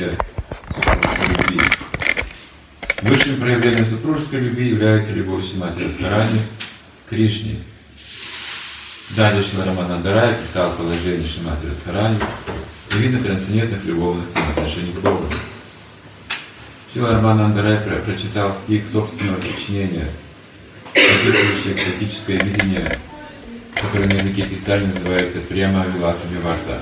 понятие супружеской любви. Высшим проявлением супружеской любви является любовь Шримати Радхарани к Кришне. Далее Шрила Рамананда Рай писал положение Шримати Радхарани и виды трансцендентных любовных взаимоотношений с Богом. Шрила Рамананда Рай прочитал стих собственного сочинения, описывающий экстатическое видение, которое на языке Писания называется Према Виласа Виварта.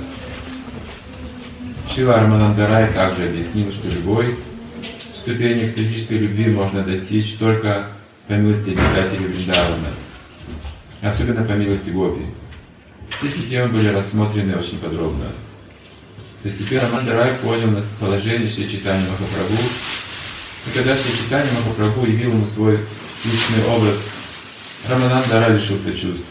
Шрила Рамананда Рай также объяснил, что любой ступень экстатической любви можно достичь только по милости обитателей Вриндавана, особенно по милости Гопи. Эти темы были рассмотрены очень подробно. Постепенно Рамананда Рай понял положение Шри Чайтаньи Махапрабху, и когда Шри Чайтанья Махапрабху явил ему свой личный образ, Рамананда Рай лишился чувств.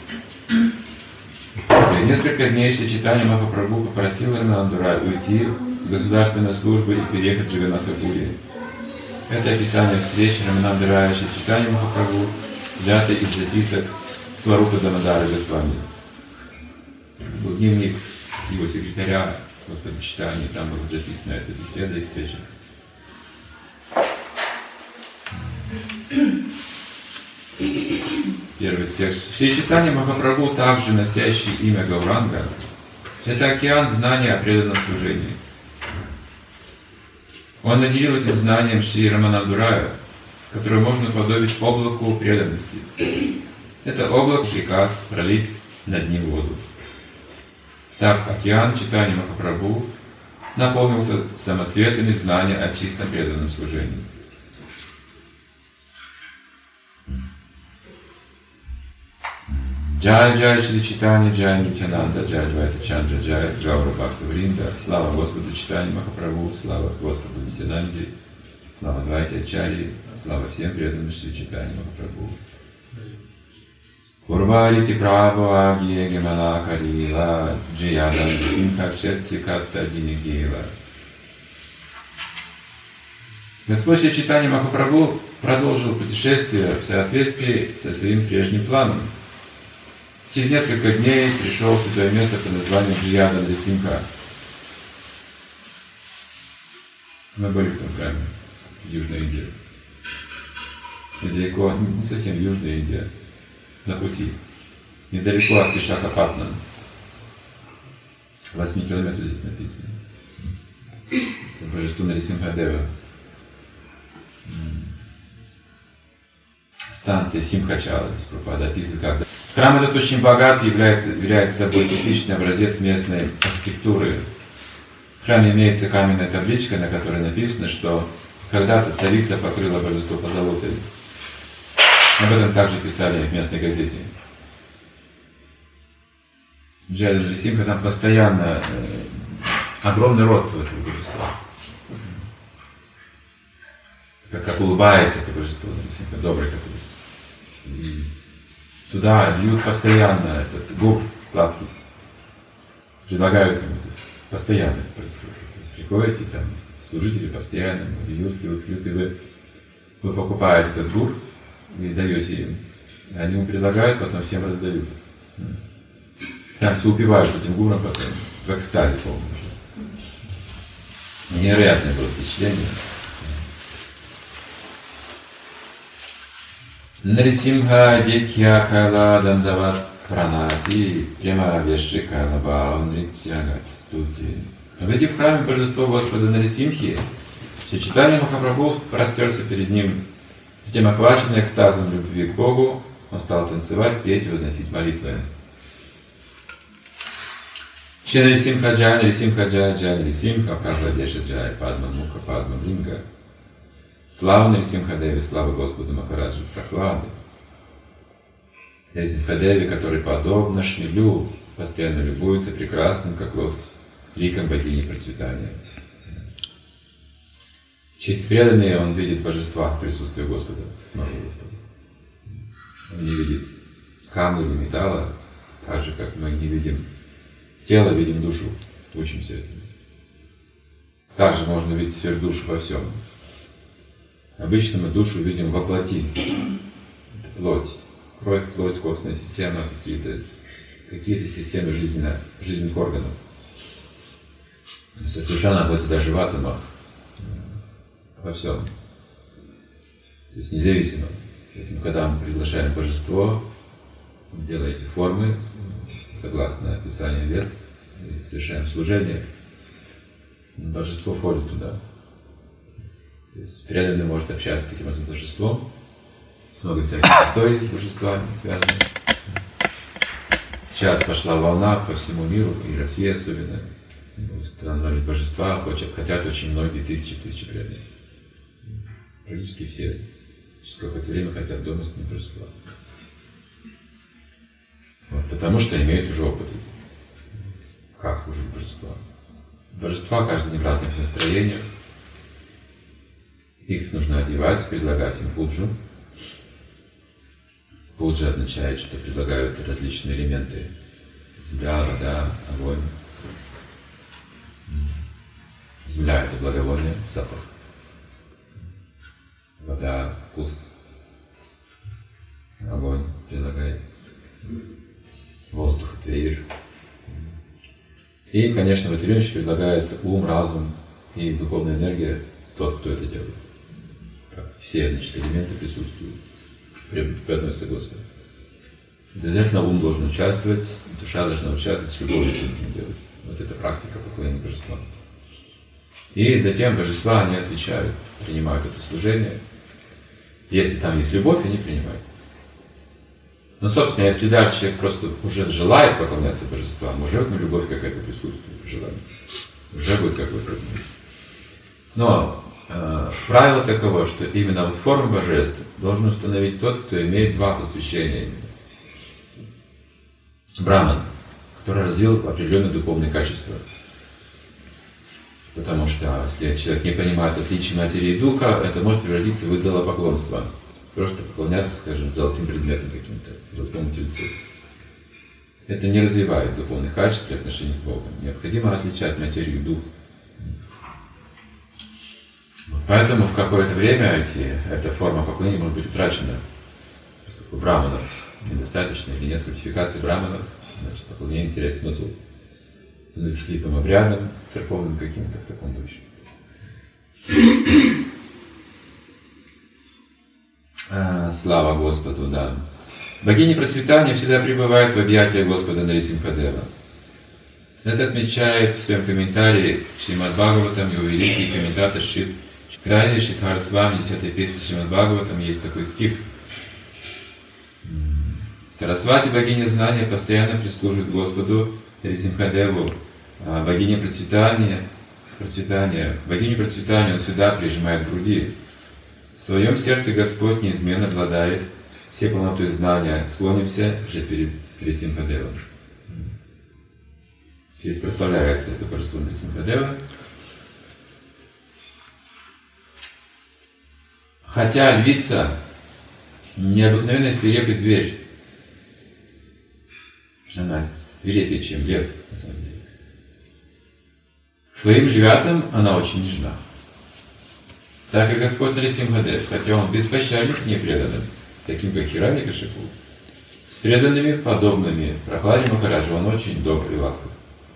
Через несколько дней Шри Чайтанья Махапрабху попросил Рамананду Рай уйти с государственной службы и переехать в Джаганнатха-пури. Это описание встречи Рамананды Рая и Шри Чайтаньи Махапрабху взято из записок Сварупа Дамодара Госвами. Был дневник его секретаря Господа Чайтаньи, там была записана эта беседа и встреча. Первый текст. Шри Чайтанья Махапрабху, также носящий имя Гауранга, это океан знания о преданном служении. Он наделил этим знанием Шри Рамананду Рая, которое можно уподобить облаку преданности. Это облако приказ пролить над ним воду. Так океан Чайтаньи Махапрабху наполнился самоцветами знания о чистом преданном служении. Джай Джай Шри Чайтанья Джай Нитянанда Джай Двайта Чандра Джай Гаура Бхакта Вринда. Слава Господу Чайтаньи Махапрабху, слава Господу Нитянанде, слава Двайте Ачарьи, слава всем преданным Шри Чайтаньи Махапрабху. Урварити Прабху Агье Гемана Карила Джиядан Симха Кшетти Катта Динигила. Господь Шри Чайтанья Махапрабху продолжил путешествие в соответствии со своим прежним планом. Через несколько дней пришел в святое место под названием Джиядан Рисимха. Мы были в том храме, в Южной Индии. Недалеко, не совсем Южная Индия, на пути. Недалеко от Вишакапатнам. 8 километров здесь написано. Это божество Нарисимхадева. Станция Симхачала, здесь Прабхупада описывает, как храм этот очень богат и является собой типичный образец местной архитектуры. В храме имеется каменная табличка, на которой написано, что когда-то царица покрыла божество позолотой. Об этом также писали в местной газете. Джайдан Рисимха, там постоянно огромный род у этого божества. Как улыбается это божество Рисимха, добрый какой-то. И туда льют постоянно этот гур сладкий. Предлагают ему постоянно это происходит. Приходите, там, служители постоянно льют, и вы покупаете этот гур и даете им. Они ему предлагают, потом всем раздают. Там все упивают этим гуром потом, в экстазе полном. Невероятное было впечатление. Нарисимха Дикья Кала Дандават Пранати Према Вешика Лабао Нритьягат Стути. Войдя в храме божества Господа Нарисимхи, Шри Чайтанья Махапрабху простерся перед ним. Затем, охваченный экстазом любви к Богу, он стал танцевать, петь и возносить молитвы. Шри Нарисимха Джай, Нарисимха Джай, Джай Нарисимха, Прахладеша Джай, Падма Муха, Падма Линга. Слава Нарисимхадеве, слава Господу Махараджи Прахлады. Нарисимхадеве, который подобно шмелю постоянно любуется прекрасным, как лотос, ликом богини процветания. Чисто преданный, он видит божества в присутствии Господа, самого Господа. Он не видит камня или металла, так же, как мы не видим тело, видим душу. Учимся этому. Также можно видеть сверхдушу во всем. Обычно мы душу видим во плоти. Это плоть. Кровь, плоть, костная система, какие-то системы жизненных органов. Душа находится даже в атомах. во всем. То есть независимо. Поэтому, когда мы приглашаем божество, делаете формы, согласно описанию лет, и совершаем служение, божество входит туда. То есть преданный может общаться с каким-то божеством, много всяких историй с божествами связано. Сейчас пошла волна по всему миру, и Россия особенно, установили божества, хотят очень многие тысячи преданных. Практически все через какое-то время хотят дома с ним божества. Вот, потому что имеют уже опыт, как служить божествам. Божества каждый день в разных настроениях. Их нужно одевать, предлагать им пуджу. Пуджа означает, что предлагаются различные элементы. Земля, вода, огонь. Земля — это благовоние, запах. Вода — вкус. Огонь предлагает. Воздух — это эфир. И, конечно, в этой вещи предлагается ум, разум и духовная энергия, тот, кто это делает. Все, значит, элементы присутствуют при одной согласии. Обязательно ум должен участвовать, душа должна участвовать, с любовью это нужно делать. Вот это практика поклонения божествам. И затем божества, они отвечают, принимают это служение. Если там есть любовь, они принимают. Но, собственно, если даже человек просто уже желает поклоняться божествам, уже любовь какая-то присутствует, желание. Уже будет какой-то. Но правило таково, что именно вот форму божеств должен установить тот, кто имеет два посвящения. Браман, который развил определенные духовные качества. Потому что если человек не понимает отличия материи и духа, это может превратиться в идолопоклонство. Просто поклоняться, скажем, золотым предметом каким-то, золотому тельцу. Это не развивает духовных качеств при отношении с Богом. Необходимо отличать материю и дух. Поэтому в какое-то время эта форма поклонения может быть утрачена. Поскольку браманов недостаточно или нет квалификации браманов, значит поклонение теряет смысл. Слитым обрядом, церковным каким-то в таком духе. Слава Господу, да. Богиня процветания всегда пребывает в объятиях Господа Нарисимхадева. Это отмечает в своем комментарии Шримад Бхагаватам его великий комментатор Крайне Шидхарасвами, 10-й песни Шримад Бхагаватам, есть такой стих. Сарасвати, богиня знания, постоянно прислуживает Господу Нарисимхадеву. Богиня процветания, богиню процветания он сюда прижимает к груди. В своем сердце Господь неизменно обладает все полнотой знания. Склонимся же перед Нарисимхадевом. Здесь прославляется это божество Нарисимхадева. Хотя львица необыкновенный свирепый зверь. Она свирепее, чем лев, на самом деле. К своим львятам она очень нежна. Так и Господь Нарисимхадев, хотя он беспощаден к непреданным, таким как Хираньякашипу, с преданными, подобными Прохладе Махараджу, он очень добрый и ласков.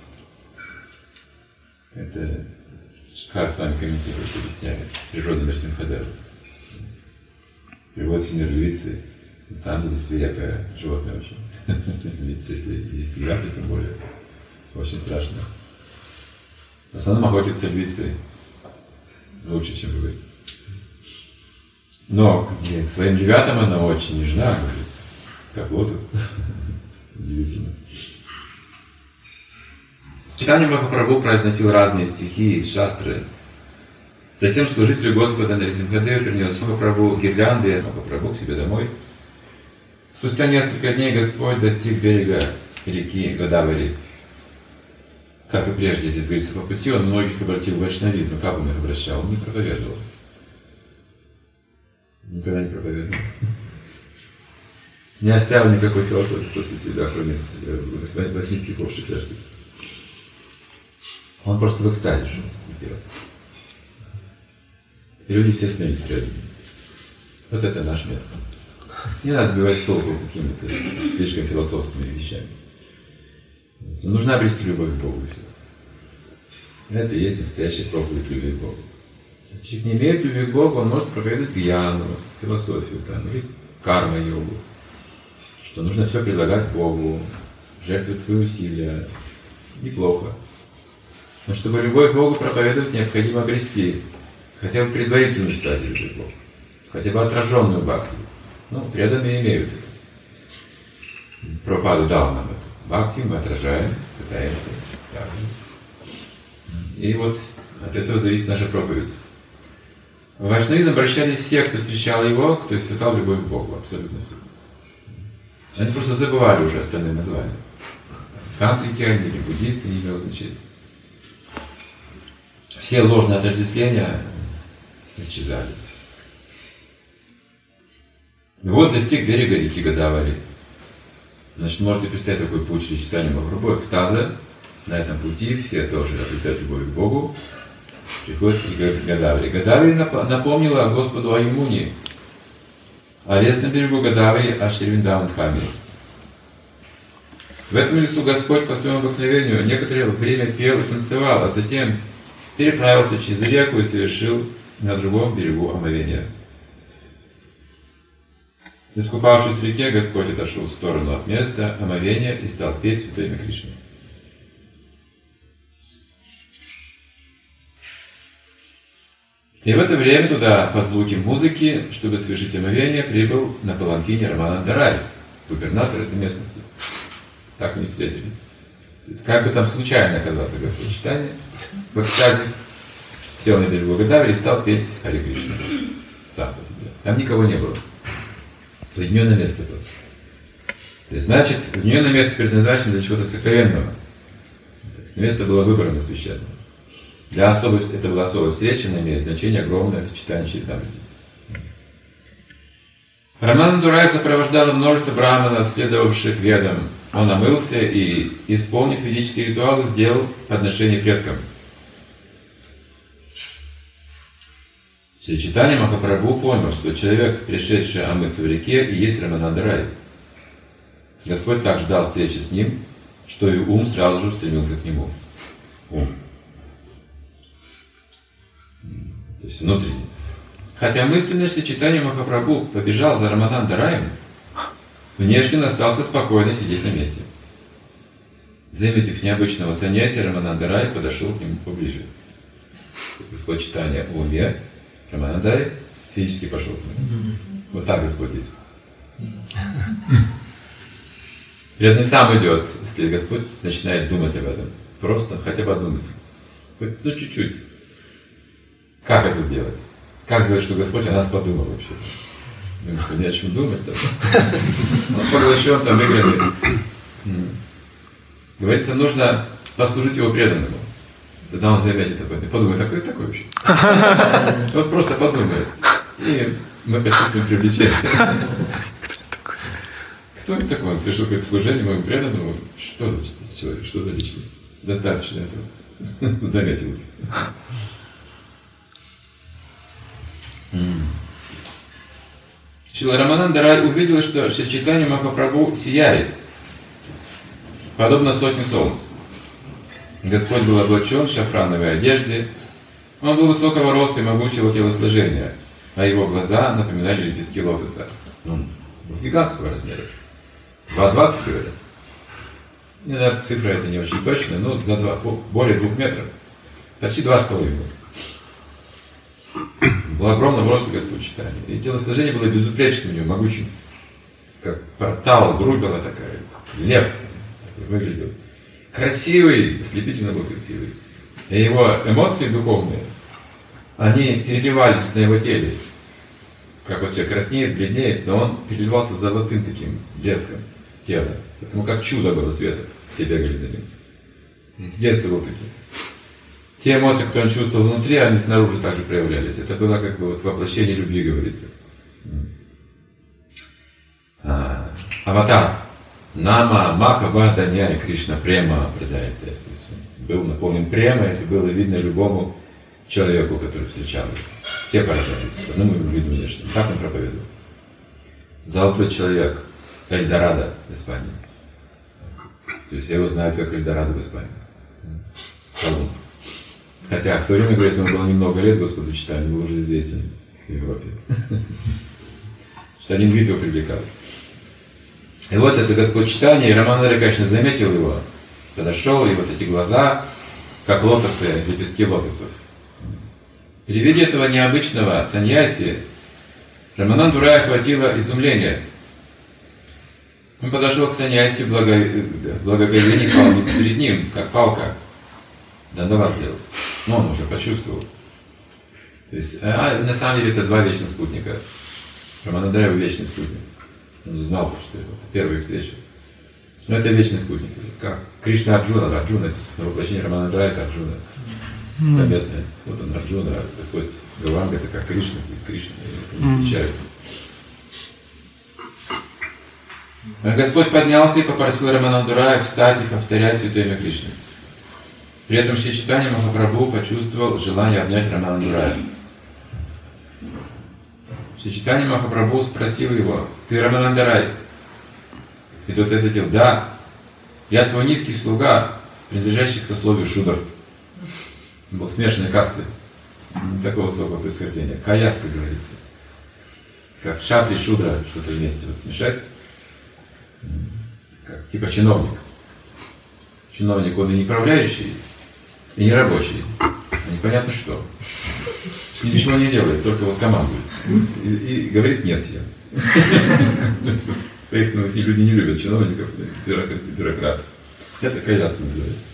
Это Шидхар с вами комментирует, объясняет природу Нарисимхадева. Приводит пример львицы. На самом деле свирепое животное очень. Львица, если львята, тем более. Очень страшно. В основном охотятся львицы лучше, чем вы. Но к своим львятам она очень нежна, говорит, как лотос. Удивительно. Читание Махапрабху произносил разные стихи из шастры. Затем служитель Господа Нарисимхадева принес Махапрабху гирлянды и Махапрабху к себе домой. Спустя несколько дней Господь достиг берега реки Годавари. Как и прежде здесь говорится по пути, он многих обратил в вайшнавизм. Как он их обращал? Он не проповедовал. Никогда не проповедовал. Не оставил никакой философии после себя, кроме 8 стихов Шикляшки. Он просто в экстазе жил. И люди все становились преданными. Вот это наш метод. Не надо сбивать с толку какими-то слишком философскими вещами. Нужно обрести любовь к Богу. Это и есть настоящая проповедь любви к Богу. Если человек не имеет любви к Богу, он может проповедовать гьяну, философию там, или карма-йогу, что нужно все предлагать Богу, жертвовать свои усилия. Неплохо. Но чтобы любовь к Богу проповедовать, необходимо обрести хотя бы предварительную стадию любви к Богу, хотя бы отраженную бхакти. Ну, преданные имеют это. Прабхупада дал нам это. Бхакти мы отражаем, пытаемся. Так. И вот от этого зависит наша проповедь. В вайшнавизм обращались все, кто встречал его, кто испытал любовь к Богу, абсолютно все. Они просто забывали уже остальные названия. Тантрики они или буддисты не имело значения. Все ложные отождествления исчезали. И вот достиг берега реки Годавари. Значит, можете представить такой путь Шри Чайтаньи Махапрабху, экстаза. На этом пути все тоже обретают любовь к Богу. Приходит к Годавари. Годавари напомнила Господу о Ямуне, о лесном берегу Годавари, о Шри Вриндаван-Дхаме. В этом лесу Господь по своему обыкновению некоторое время пел и танцевал, а затем переправился через реку и совершил на другом берегу омовение. Искупавшись в реке, Господь отошел в сторону от места омовения и стал петь святое имя Кришны. И в это время туда, под звуки музыки, чтобы совершить омовение, прибыл на паланкине Рамананда Рай, губернатор этой местности. Так они встретились. То есть, как бы там случайно оказался Господь Чайтанья, в экстазе сел на берегу Годавари и стал петь Харе Кришна сам по себе. Там никого не было. Уединенное место было. То есть, значит, уединенное место предназначено для чего-то сокровенного. То есть, место было выбрано священным. Это была особая встреча, она имеет значение огромное в читании Чаритамрити. Рамананду Рай сопровождало множество браманов, следовавших ведам. Он омылся и, исполнив ведические ритуалы, сделал подношение предкам. Шри Чайтанья Махапрабху понял, что человек, пришедший омыться в реке, и есть Рамананда Рай. Господь так ждал встречи с ним, что и ум сразу же устремился к нему. Ум. То есть внутренний. Хотя мысленно Шри Чайтанья Махапрабху побежал за Рамананда Раем, внешне он остался спокойно сидеть на месте. Заметив необычного саньяси, Рамананда Рай подошел к нему поближе. Господь Чайтанья в уме, Рамананда Рай физически пошел к нему. Вот так Господь есть. Преданный сам идет, если Господь начинает думать об этом. Просто хотя бы одну мысль. Хоть, ну, чуть-чуть. Как это сделать? Как сделать, что Господь о нас подумал вообще? Думаю, что не о чем думать. Он поглощен, там выигранный. Говорится, нужно послужить его преданному. Тогда он заметит об этом. Подумает, а кто это такой вообще? Вот просто подумает. И мы почувствуем привлечение. Кто это такой? Он совершил какое-то служение моему преданному. Что за человек? Что за личность? Достаточно этого. Заметил. Шрила Рамананда Рай увидел, что Шри Чайтанья Махапрабху сияет, подобно сотне солнц. Господь был облачен в шафрановой одежде. Он был высокого роста и могучего телосложения, а его глаза напоминали лепестки лотоса. Гигантского размера. 2,20, говорят. Наверное, цифра это не очень точная, но более 2 метров. Почти 2,5 метра. Был огромного роста Господь Чайтанья. И телосложение было безупречным у него, могучим. Как портал, грудь была такая. Лев выглядел. Красивый, ослепительно был красивый. И его эмоции духовные, они переливались на его теле. Как вот человек краснеет, бледнеет, но он переливался золотым таким блеском тела. Потому как чудо было света. Все бегали за ним. С детства был таким. Те эмоции, которые он чувствовал внутри, они снаружи также проявлялись. Это было как бы вот воплощение любви, говорится. Аватар. Нама Маха Даньяй Кришна Према продает. Был наполнен премой, это было видно любому человеку, который встречал его. Все поражались. Ну, мы видим, конечно. Так он проповедовал. Золотой человек. Эльдорадо в Испании. То есть его знают как Эльдорадо в Испании. Колумб. Хотя в то время, говорит, ему было немного лет, Господу читали, был уже известен в Европе. Что один вид его привлекал. И вот это Господь читание, и Рамананда, конечно, заметил его, подошел, и вот эти глаза, как лотосы, лепестки лотосов. При виде этого необычного саньяси Рамананду Рая охватило изумление. Он подошел к саньяси в благоговении, палниц перед ним, как палка. Дандават делал. Но он уже почувствовал. То есть, на самом деле это два вечных спутника. Рамананда Рая вечный спутник. Он узнал, что это первая встреча. Но это вечный спутник. Как Кришна Арджуна. Арджуна это воплощение Рамананда Рая, это Арджуна. Совместное. Вот он Арджуна, Господь Гауранга, это как Кришна, Кришна. Они встречаются. Господь поднялся и попросил Рамананду Рая встать и повторять святое имя Кришны. При этом Шри Чайтанья Махапрабху почувствовал желание обнять Рамананду Рая. Шри Чайтанья Махапрабху спросил его: «Ты Рамананда Рай?» И тот ответил: «Да, я твой низкий слуга, принадлежащий к сословию Шудр». Он был смешанной касты, не такого высокого происхождения. Каяста говорится. Как Шатри и Шудра что-то вместе вот смешать. Как, типа чиновник. Чиновник, он и не управляющий, и не рабочий. Непонятно что. Ничего не делает, только вот командует. И говорит нет всем. Поэтому люди не любят чиновников, бюрократов. Это каяста называется.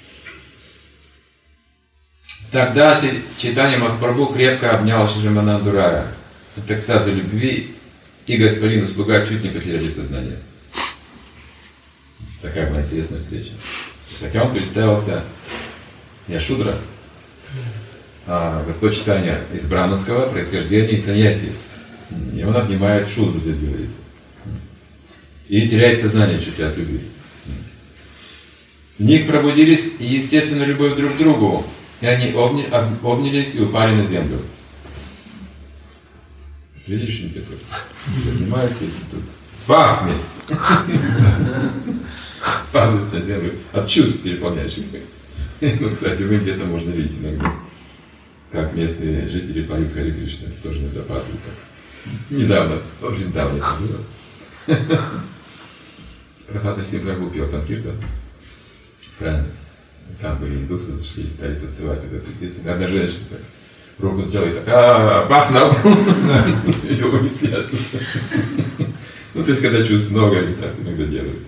Тогда Чайтанья Махапрабху крепко обнял Шри Рамананду Рая от экстаза любви, и господин и слуга чуть не потеряли сознание. Такая была интересная встреча. Хотя он представился не Шудра, а Господь Чайтанья из браманского происхождения и саньяси. И он обнимает Шудру, здесь говорится. И теряет сознание чуть ли от любви. В них пробудились и естественно любовь друг к другу. И они обнялись и упали на землю. Видишь, не такой? Поднимаются и тут. Бах! Вместе. Падают на землю. От чувств переполняющих. Ну, кстати, в Индии это можно видеть иногда. Как местные жители поют Хари Кришна. Тоже иногда падают. Недавно, очень давно это было. Прабхупада Симхаргу пел Санкиртан. Правильно. Там были индусы, зашли и стали танцевать. Одна женщина так руку сделала и так, бах, на пол. Ее унесли оттуда. Ну, то есть, когда чувств много, они так иногда делают.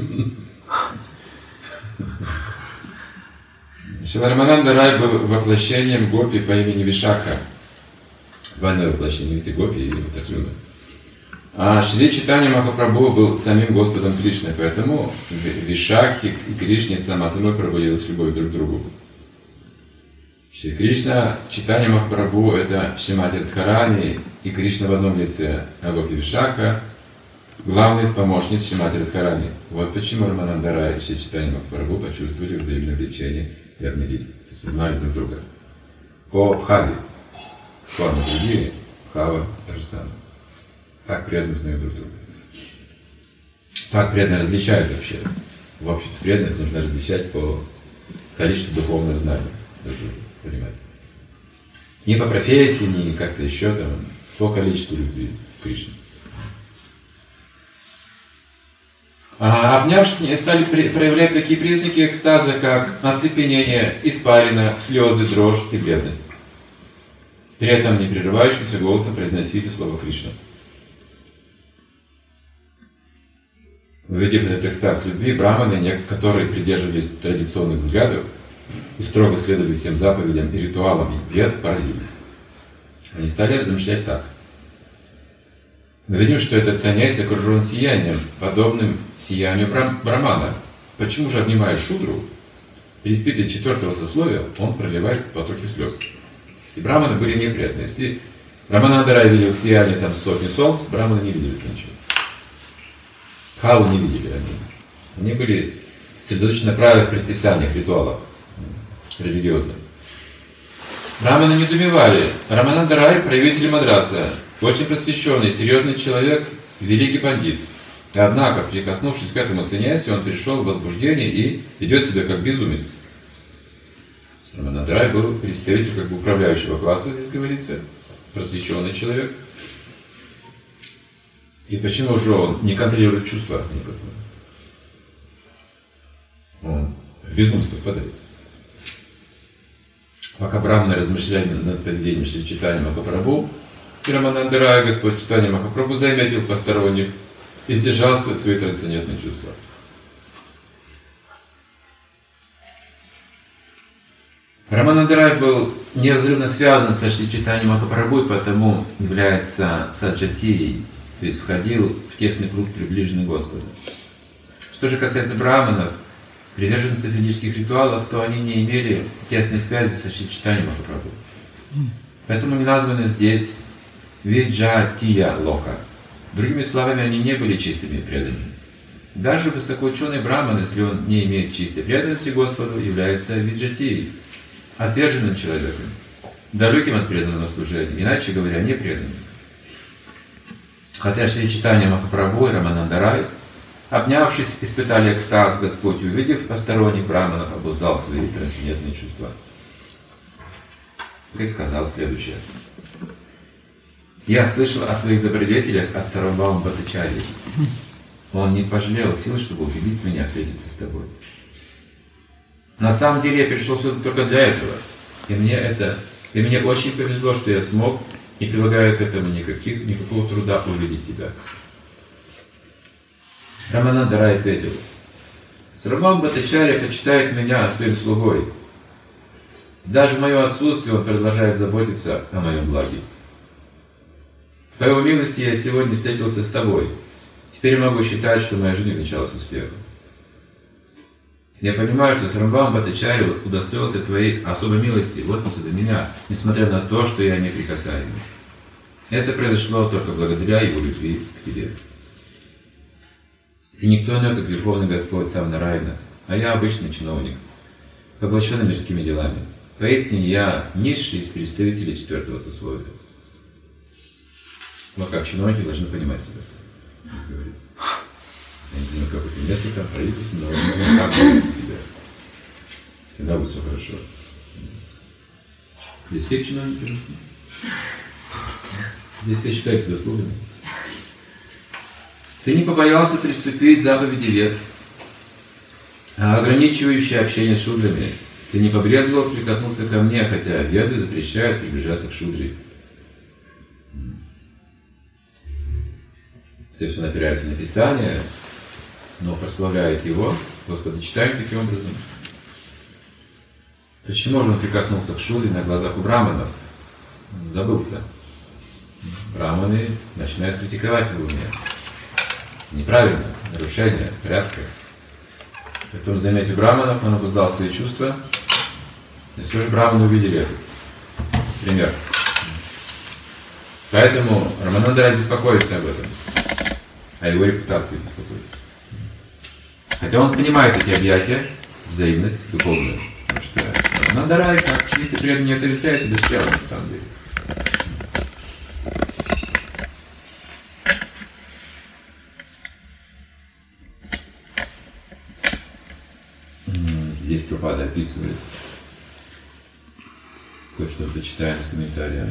Шри Рамананда Рай был воплощением гопи по имени Вишакха. Двойное воплощение, видите, гопи и Арджуна. А Шри Чайтанья Махапрабху был самим Господом Кришной, поэтому в Вишакхе и Кришне сама собой пробудилась любовь друг к другу. Шри Кришна, Чайтанья Махапрабху — это Шримати Радхарани и Кришна в одном лице, а Гопи Вишакха — главный из помощниц Шримати Радхарани. Вот почему Рамананда Рай и Шри Чайтанья Махапрабху почувствовали взаимное влечение и обнялись, узнали друг друга. По Бхаве, формы другие, Бхава — та же самая. Так преданно узнают друг друга. Так преданно различают вообще. В общем-то, преданность нужно различать по количеству духовных знаний. Понимаете? Не по профессии, не как-то еще там, по количеству любви к Кришне. А обнявшись, стали проявлять такие признаки экстаза, как оцепенение, испарина, слезы, дрожь и бледность. При этом не прерывающимся голосом произносили слово Кришна. Увидев этот экстаз любви, браманы, которые придерживались традиционных взглядов и строго следовали всем заповедям и ритуалам вед, поразились. Они стали размышлять так. Мы видим, что этот саньяси окружен сиянием, подобным сиянию брамана. Почему же, обнимая Шудру, представитель четвертого сословия, он проливает потоки слез? Если браманы были неприятны, если Рамананда Рай видел сияние там сотни солнц, браманы не видели ничего. Халу не видели они. Они были сосредоточены на правилах, предписаниях, ритуалах религиозных. Браманы недоумевали. Рамананда Рай, правитель Мадраса, очень просвещенный, серьезный человек, великий пандит. Однако, прикоснувшись к этому саньяси, он пришел в возбуждение и ведет себя как безумец. Раманандарай был представитель как бы управляющего класса, здесь говорится, просвещенный человек. И почему же он не контролирует чувства никакое? Он в безумство впадает. Пока браманы размышляли над поведением Шри Чайтаньи Махапрабху, и Раманандарай, Господь Чайтанья Махапрабху, заметил посторонних и сдержал свои трансцендентные чувства. Раманандарай был неразрывно связан со Шри Чайтаньей Махапрабху и потому является саджатией, то есть входил в тесный круг приближенных Господа. Что же касается браманов, приверженцев ведических ритуалов, то они не имели тесной связи со Шри Чайтаньей Махапрабху. Поэтому они названы здесь Виджатия Лока. Другими словами, они не были чистыми преданными. Даже высокоученый браман, если он не имеет чистой преданности Господу, является виджатией, отверженным человеком, далеким от преданного служения, иначе говоря, не преданным. Хотя Шри Чайтанья Махапрабху и Раманандарай, обнявшись, испытали экстаз, Господь, увидев посторонних браманов, обуздал свои трансцендентные чувства. И сказал следующее. «Я слышал о твоих добродетелях от Сарвабхаума Бхаттачарьи. Он не пожалел сил, чтобы убедить меня встретиться с тобой. На самом деле я пришел сюда только для этого. И мне очень повезло, что я смог, не прилагая к этому никакого труда, увидеть тебя». Раманандарай ответил: «Сарвабхаума Бхаттачарья почитает меня своим слугой. Даже в мое отсутствие он продолжает заботиться о моем благе. По его милости я сегодня встретился с тобой. Теперь могу считать, что моя жизнь кончалась успехом. Я понимаю, что Сарвабхаума Бхаттачарья удостоился твоей особой милости в отношении до меня, несмотря на то, что я неприкасаемый. Это произошло только благодаря его любви к тебе. Ты никто иной, как Верховный Господь сам Нараяна, а я обычный чиновник, поглощенный мирскими делами. Поистине я низший из представителей четвертого сословия». Но как чиновники должны понимать себя, говорится. Я не знаю, какое-то место там, правительство, но как понимать себя. Тогда будет все хорошо. Здесь есть чиновники? Здесь все считают себя слугами. Ты не побоялся приступить заповеди вед, ограничивающие общение с шудрами. Ты не побрезговал прикоснуться ко мне, хотя веды запрещают приближаться к шудре. То есть он опирается на Писание, но прославляет его, Господа читает таким образом. Почему же он прикоснулся к шудре на глазах у браманов? Забылся. Браманы начинают критиковать его мне. Неправильно, нарушение порядка. Поэтому, заметив браманов, он обуздал свои чувства. И все же браманы увидели этот пример. Поэтому Раманандарай беспокоится об этом, о его репутации беспокоится. Хотя он понимает эти объятия, взаимность духовную. Потому что Раманандарай, как чистый преданный, не отрицает себя с телом, на самом деле. Здесь Прабхупада описывает, кое-что почитаем с комментарием.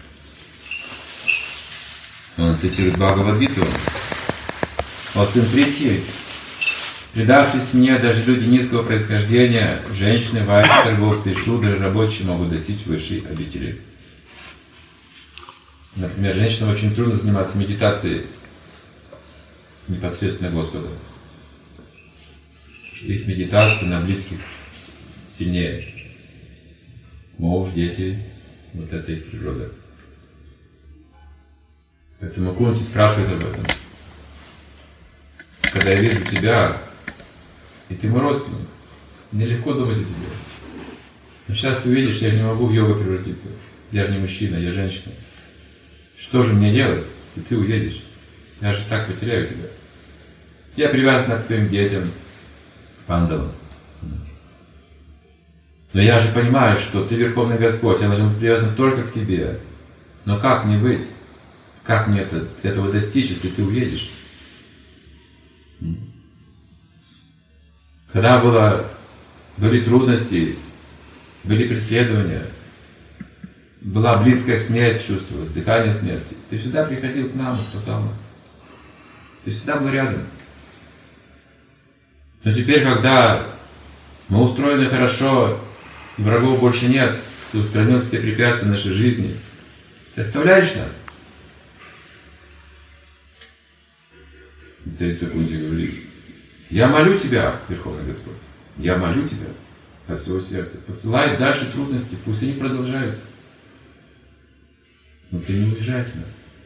Он цитирует Бхагавад-гиту. «О сын Притхи, предавшись мне, даже люди низкого происхождения, женщины, вайши, торговцы и шудры, рабочие могут достичь высшей обители». Например, женщинам очень трудно заниматься медитацией непосредственно Господа. Их медитация на близких сильнее. Муж, дети, вот это их природа. Поэтому Кунти спрашивает об этом. Когда я вижу тебя, и ты мой родственник, мне легко думать о тебе. Но сейчас ты увидишь, я не могу в йогу превратиться. Я же не мужчина, я женщина. Что же мне делать, если ты уедешь? Я же так потеряю тебя. Я привязан к своим детям, пандавам. Но я же понимаю, что ты Верховный Господь, я должен быть привязан только к тебе. Но как мне быть? Как мне этого достичь, если ты уедешь? Когда были трудности, были преследования, была близкая смерть, чувствовалась, дыхание смерти. Ты всегда приходил к нам и спасал нас. Ты всегда был рядом. Но теперь, когда мы устроены хорошо, врагов больше нет, ты устранил все препятствия нашей жизни, ты оставляешь нас. Царь Секунди говорит: я молю тебя, Верховный Господь, я молю тебя от своего сердца, посылай дальше трудности, пусть они продолжаются. Но ты не уезжай от нас.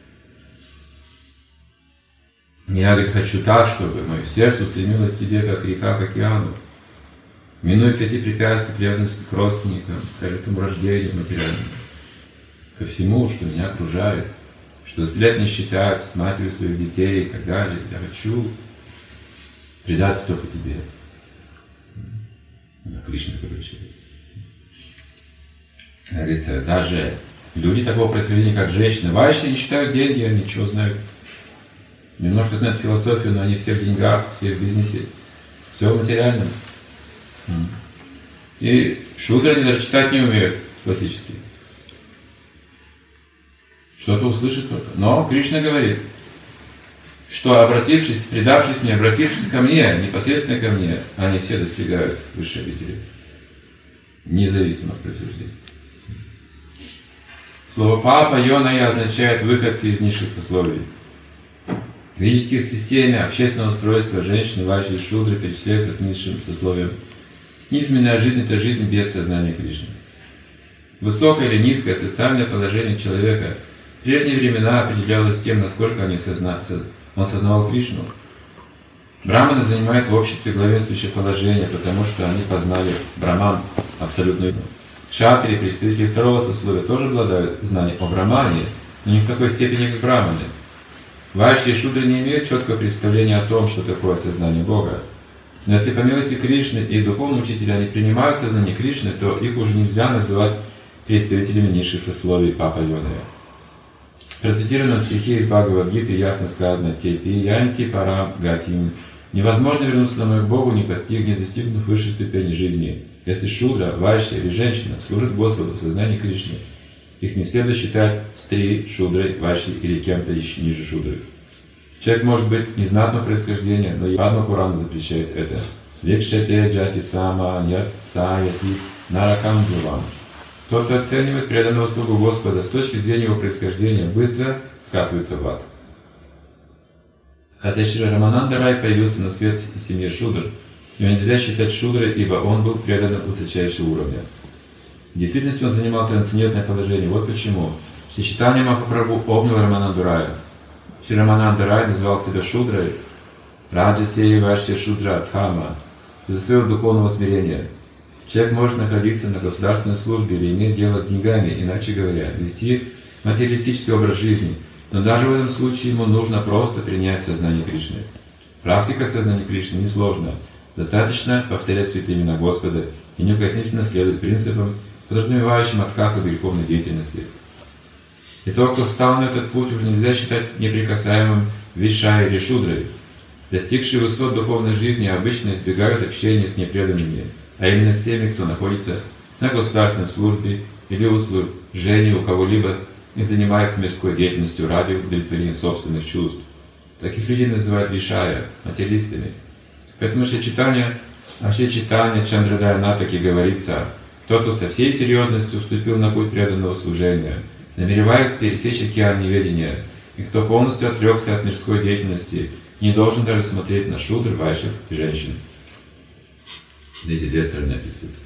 Я, говорит, хочу так, чтобы мое сердце устремилось к тебе, как река к океану. Минуя все эти препятствия, привязанности к родственникам, к этому рождению материальному, ко всему, что меня окружает, что заставляет не считать матерью своих детей и так далее. Я хочу предаться только тебе. Кришна обращается. Говорится, даже люди такого происхождения, как женщины, вайши, не считают деньги, они ничего знают. Немножко знают философию, но они все в деньгах, все в бизнесе, все в материальном. И шудры они даже читать не умеют классически. Что-то услышит только. Но Кришна говорит, что обратившись, предавшись мне, обратившись ко мне, непосредственно ко мне, они все достигают высшей обители, независимо от происхождения. Слово «папа» Йоная означает выходцы из низших сословий. В ведической системе общественного устройства женщины, вайши и шудры перечисляются к низшим сословиям. Низменная жизнь – это жизнь без сознания Кришны. Высокое или низкое социальное положение человека в прежние времена определялось тем, насколько он сознавал Кришну. Браманы занимают в обществе главенствующее положение, потому что они познали Браман абсолютную истину. Кшатрии, представители второго сословия, тоже обладают знанием о Брамане, но не в такой степени, как браманы. Вайши и шудры не имеют четкого представления о том, что такое сознание Бога. Но если по милости Кришны и духовного учителя они принимают сознание Кришны, то их уже нельзя называть представителями низших сословий Папа Йоная. В процитированном стихе из Бхагавад-гиты ясно сказано: «Тепи янти парам гатим». Невозможно вернуться домой к Богу, не достигнув высшей ступени жизни. Если шудра, вайши или женщина служат Господу в сознании Кришны, их не следует считать стри, шудрой, вайши или кем-то еще ниже шудры. Человек может быть незнатного происхождения, но Падма Пурана запрещает это. Викшете джати сама ят саяти наракам джувам. Тот, кто оценивает преданного слугу Господа с точки зрения его происхождения, быстро скатывается в ад. Хотя Шри Рамананда Рай появился на свет в семье шудр, его нельзя считать шудрой, ибо он был предан высочайшего уровня. В действительности он занимал трансцендентное положение. Вот почему. Шри Чайтанья Махапрабху обнял Рамананду Рая. Шри Рамананда Рай называл себя шудрой Раджасея Вашья Шудра Дхама из-за своего духовного смирения. Человек может находиться на государственной службе или иметь дело с деньгами, иначе говоря, вести материалистический образ жизни. Но даже в этом случае ему нужно просто принять сознание Кришны. Практика сознания Кришны несложна. Достаточно повторять святые имена Господа и неукоснительно следовать принципам, подразумевающим отказ от греховной деятельности. И тот, кто встал на этот путь, уже нельзя считать неприкасаемым вишай или шудрой. Достигшие высот духовной жизни обычно избегают общения с непреданными, а именно с теми, кто находится на государственной службе или услужении у кого-либо и занимается мирской деятельностью ради удовлетворения собственных чувств. Таких людей называют вишая, материалистами. Поэтому Шри Чайтанья Чандрадая Натаки говорится: тот, кто со всей серьезностью вступил на путь преданного служения, намереваясь пересечь океан неведения, и кто полностью отрекся от мирской деятельности, не должен даже смотреть на шудр, вайшев и женщин. Эти две стороны описываются.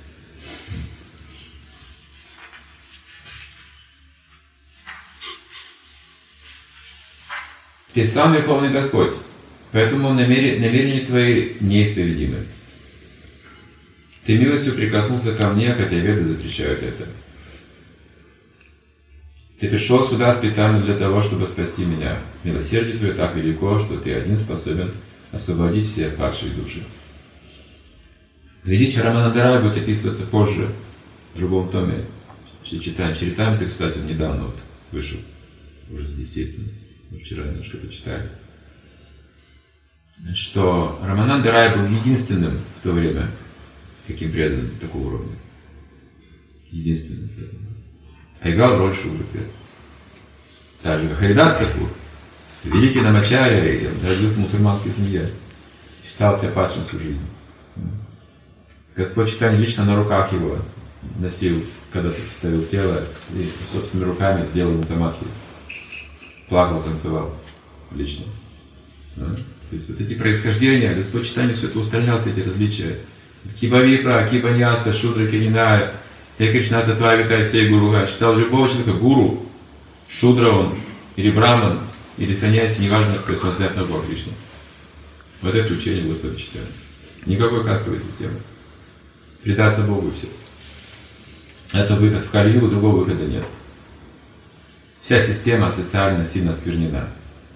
Ты сам Верховный Господь, поэтому намерения твои неисповедимы. Ты милостью прикоснулся ко мне, хотя веды запрещают это. Ты пришел сюда специально для того, чтобы спасти меня. Милосердие твое так велико, что ты один способен освободить все падшие души. Величие Рамананда Рая будет описываться позже, в другом томе. Шри Чайтанья Чаритамрита, кстати, он недавно вот вышел, уже здесь есть, мы вчера немножко почитали, что Рамананда Рая был единственным в то время, каким преданным такого уровня. единственный преданный. А играл роль Шудры преданный. Так же, как Харидас Такур, великий намачарья, родился в мусульманской семье, считал себя падшим всю жизнь. Господь Чайтанья лично на руках его носил, когда ставил тело, и собственными руками сделал ему самадхи. Плакал, танцевал лично. Да? То есть вот эти происхождения, Господь Чайтанья все это устранял, все эти различия. Киба Випра, Киба Ньяса, Шудра Кининая, Кришна Татва Витай Сей Гуруга. Читал любого человека гуру, Шудра он, или Браман, или саньяси, неважно, кто из нас на Бога Кришна. Вот это учение Господа Чайтаньи. Никакой кастовой системы. Предаться Богу и все. Это выход в Кали-югу, другого выхода нет. Вся система социально сильно осквернена.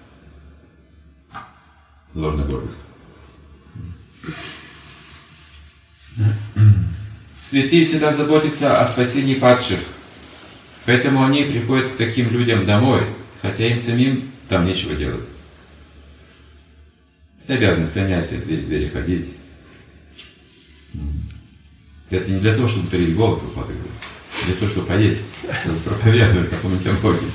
Ложная гордость. Святые всегда заботятся о спасении падших. Поэтому они приходят к таким людям домой, хотя им самим там нечего делать. Это обязанность саньяси от двери к двери ходить. Это не для того, чтобы утолить голод, для того, чтобы поесть, чтобы проповедовать какому-нибудь о Боге.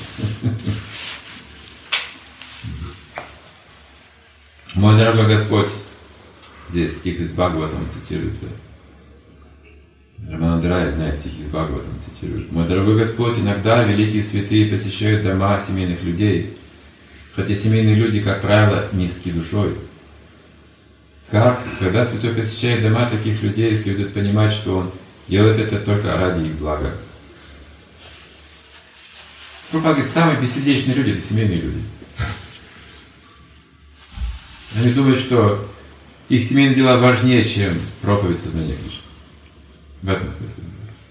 Мой дорогой Господь, здесь стих из Бхагаватам цитируется. Рамананда Рай знает стих из Бхагаватам цитирует. Мой дорогой Господь, иногда великие святые посещают дома семейных людей, хотя семейные люди, как правило, низки душой. Когда святой посещает дома таких людей, следует понимать, что он делает это только ради их блага. Прабхупада говорит, самые бессердечные люди — это семейные люди. Они думают, что их семейные дела важнее, чем проповедь сознания Кришны. В этом смысле.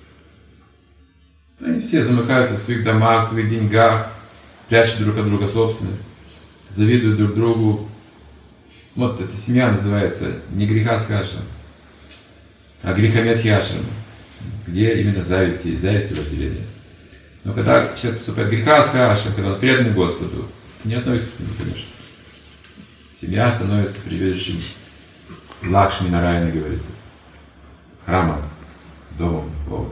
Они все замыкаются в своих домах, в своих деньгах, прячут друг от друга собственность, завидуют друг другу. Вот эта семья называется не грехастха-ашрама, а грехамедхи-ашрама, где именно зависть и вожделение. Но когда человек поступает в грехастха-ашрама, когда он преданный Господу, не относится к нему, конечно. Семья становится прибежищем Лакшми Нараяна, говорится, храма, домом Бога.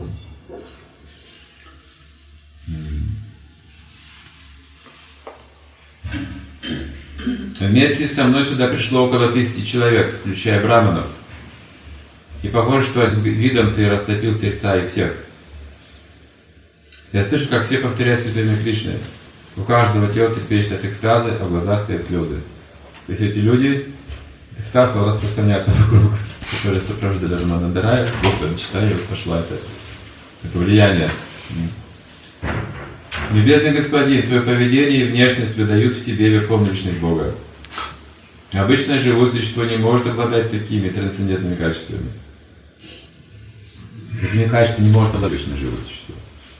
Вместе со мной сюда пришло около 1000 человек, включая браманов. И похоже, что видом ты растопил сердца их всех. Я слышу, как все повторяют святое имя Кришны. У каждого тела трепещет от экстаза, а в глазах стоят слезы. То есть эти люди, экстаз распространяется вокруг, которые сопровождали Рамананда Рая. Господи, читаю, пошло это влияние. Любезный господин, твое поведение и внешность выдают в тебе верховную личность Бога. Обычное живое существо не может обладать такими трансцендентными качествами. Какими качествами не может обладать обычное живое существо?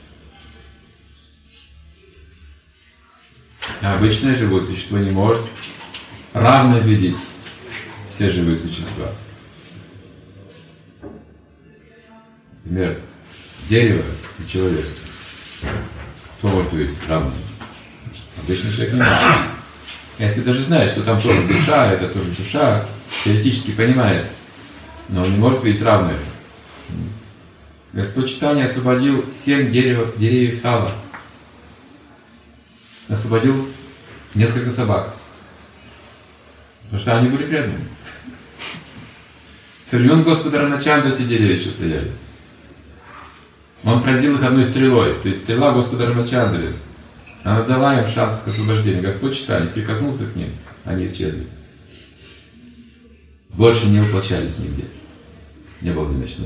Обычное живое существо не может равно видеть все живые существа. Например, дерево и человек. Кто может увидеть равно? Обычный человек не может. Если даже знает, что там тоже душа, это тоже душа, теоретически понимает, но он не может видеть равное. Господь Чайтанья освободил 7 деревьев Тала. Освободил несколько собак. Потому что они были преданными. Со времен Господа Рамачандры эти деревья еще стояли. Он поразил их одной стрелой. То есть стрела Господа Рамачандры. Она дала им шанс к освобождению. Господь Чайтанья прикоснулся к ним, они исчезли. Больше не воплощались нигде. Не было замечено.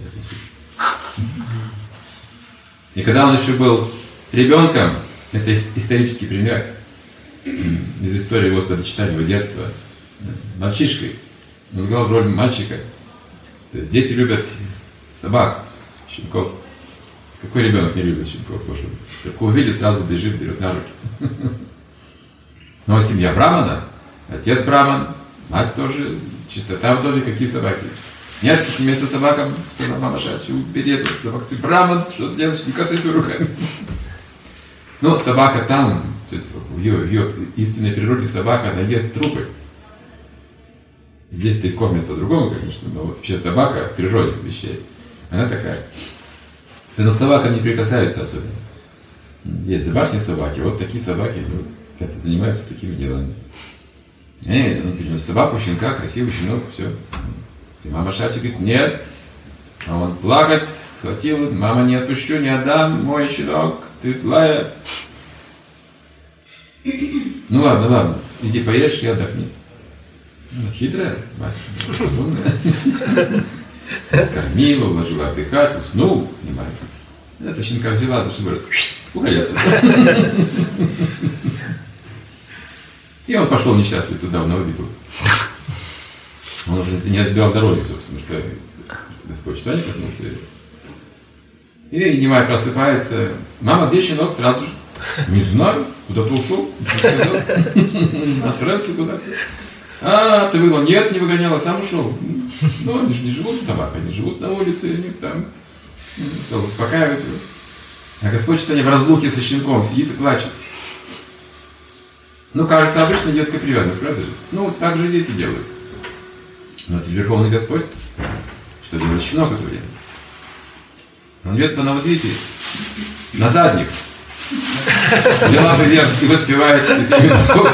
И когда он еще был ребенком, это исторический пример из истории Господа Чайтаньи, его детства, мальчишкой. Он играл роль мальчика. То есть дети любят собак, щенков. Какой ребенок не любит щенков? Только увидит, сразу бежит, берет на руки. Но семья Брамана, отец Браман, мать тоже, чистота в доме, какие собаки. Нет, вместо собакам, сказала мама Шачи, убери эту собаку, ты Браман, что ты делаешь, не касайся руками. Но собака там, то есть в ее истинной природе собака, она ест трупы. Здесь-то их кормят по-другому, конечно, но вообще собака в природе вещей, она такая. Но к собакам не прикасаются особенно. Есть домашние собаки, вот такие собаки занимаются такими делами. Он принес собаку, щенка, красивый щенок, все. И мама Шачи говорит, нет. А он плакать, схватил, мама, не отпущу, не отдам, мой щенок, ты злая. Ну ладно, иди поешь и отдохни. Хитрая, мать, разумная. Кормила, уложила отдыхать, уснул, понимаете. Эта щенка взяла, за что уходи отсюда. И он пошел несчастный туда, в Новодвигово. Он уже не разбирал дороги, собственно, что Господь что не проснулся. И Немай просыпается. Мама, где щенок? Сразу же. Не знаю, куда-то ушел. Отправился куда-то. А, ты выгнал? Нет, не выгоняла, сам ушел. Ну, они же не живут в домах, они живут на улице, у них там. Стал успокаивать его. А Господь что-то в разлуке со щенком сидит и плачет. Ну, кажется, обычная детская привязанность, правда же? Ну, так же дети делают. Но это Верховный Господь. Что делает щенок в это время? Он идет по Новодвиге на задних. Две лапы вверх и воспевает святыми.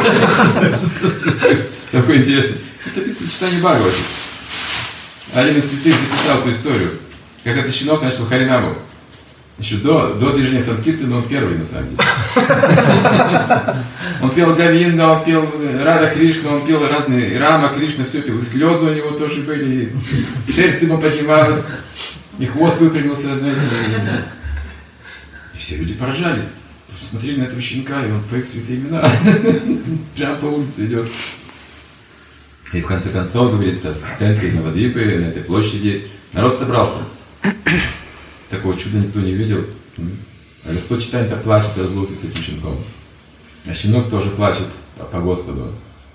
Такой интересный. Это описано в читании Бхагавата. Один из святых записал эту историю. Как этот щенок начал Харинаму. Еще до движения Санкиртана он первый, на самом деле. Он пел Говинда, он пел Рада Кришна, он пел разные, Рама, Кришна, все пел. И слезы у него тоже были, и шерсть ему поднималась, и хвост выпрямился, знаете. И все люди поражались. Смотрели на этого щенка, и он поет святые имена. Прямо по улице идет. И в конце концов, говорится, в центре Новодвипы, на этой площади, народ собрался. Такого чуда никто не видел. А Господь Чайтанья плачет и разлуки с этим щенком. А щенок тоже плачет по Господу.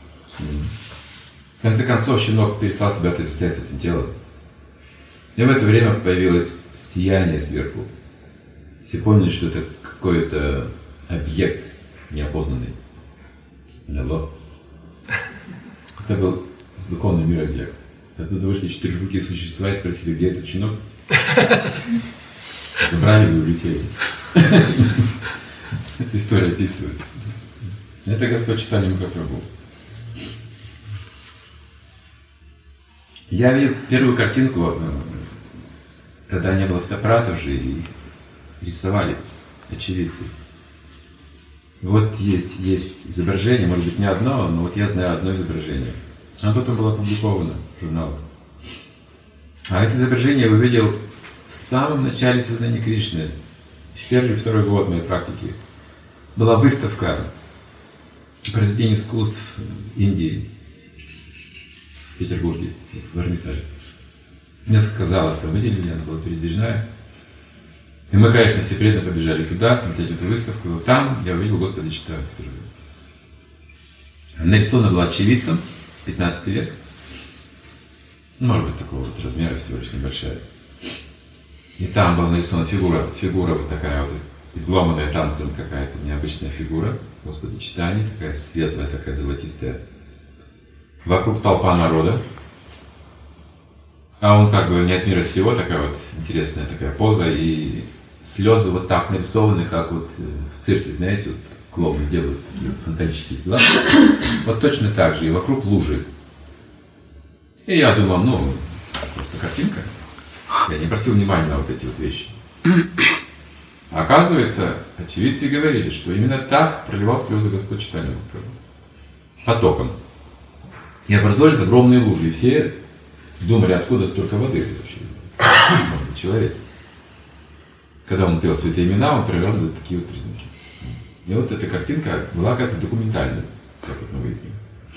В конце концов, щенок перестал себя отождествлять с этим телом. И в это время появилось сияние сверху. Все поняли, что это какой-то объект неопознанный. Это был с духовного мира объект. Оттуда вышли четырехрукие существа и спросили, где этот щенок. Забрали и улетели. Эта история описывает. Это Господь Чайтанья Махапрабху. Я видел первую картинку, когда не было фотоаппаратов же, и рисовали очевидцы. Вот есть изображение, может быть не одно, но вот я знаю одно изображение. Оно потом было опубликовано в журналах. А это изображение я увидел в самом начале сознания Кришны, в первый или второй год моей практики. Была выставка произведений искусств Индии в Петербурге, в Эрмитаже. Несколько залов там выделили, она была передвижная. И мы, конечно, все преданно побежали туда, смотреть эту выставку. Вот там я увидел Господа Чайтанью впервые. Нарисована была очевидцем, 15 век. Может быть, такого вот размера, всего лишь небольшая. И там была нарисована фигура вот такая вот изломанная танцем, какая-то необычная фигура Господа Чайтаньи, такая светлая, такая золотистая. Вокруг толпа народа. А он как бы не от мира сего, такая вот интересная такая поза, и слезы вот так нарисованы, как вот в цирке, знаете, вот клоуны делают такие вот фонтанчики. Вот точно так же, и вокруг лужи. И я думал, ну, просто картинка. Я не обратил внимания на вот эти вот вещи. А оказывается, очевидцы говорили, что именно так проливал слезы Господь Чайтанья потоком. И образовались огромные лужи, и все думали, откуда столько воды вообще. Человек. Когда он пел святые имена, он проявлял вот такие вот признаки. И вот эта картинка была, оказывается, документальной, как это выяснилось.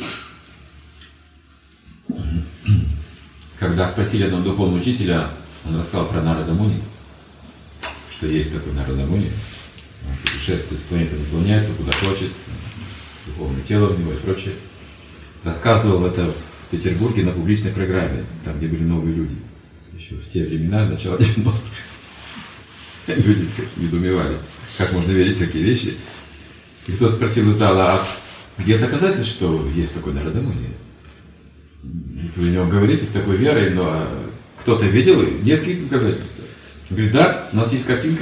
Когда спросили одного духовного учителя, он рассказал про Нарада Муни, что есть такой Нарада Муни. Он путешествует с планеты на планету, куда хочет, духовное тело у него и прочее. Рассказывал это в Петербурге на публичной программе, там, где были новые люди. Еще в те времена, начало 90-х. Люди, конечно, недоумевали, как можно верить в такие вещи. И кто-то спросил из зала, а где доказательства, что есть такой Нарада Муни? Вы о нем говорите с такой верой, но кто-то видел несколько доказательств. Говорит, да, у нас есть картинка.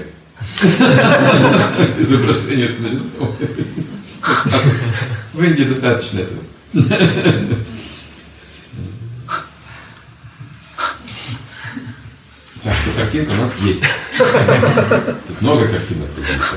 Изображение нарисовано. В Индии достаточно этого. Так что картинка у нас есть. Тут много картинок.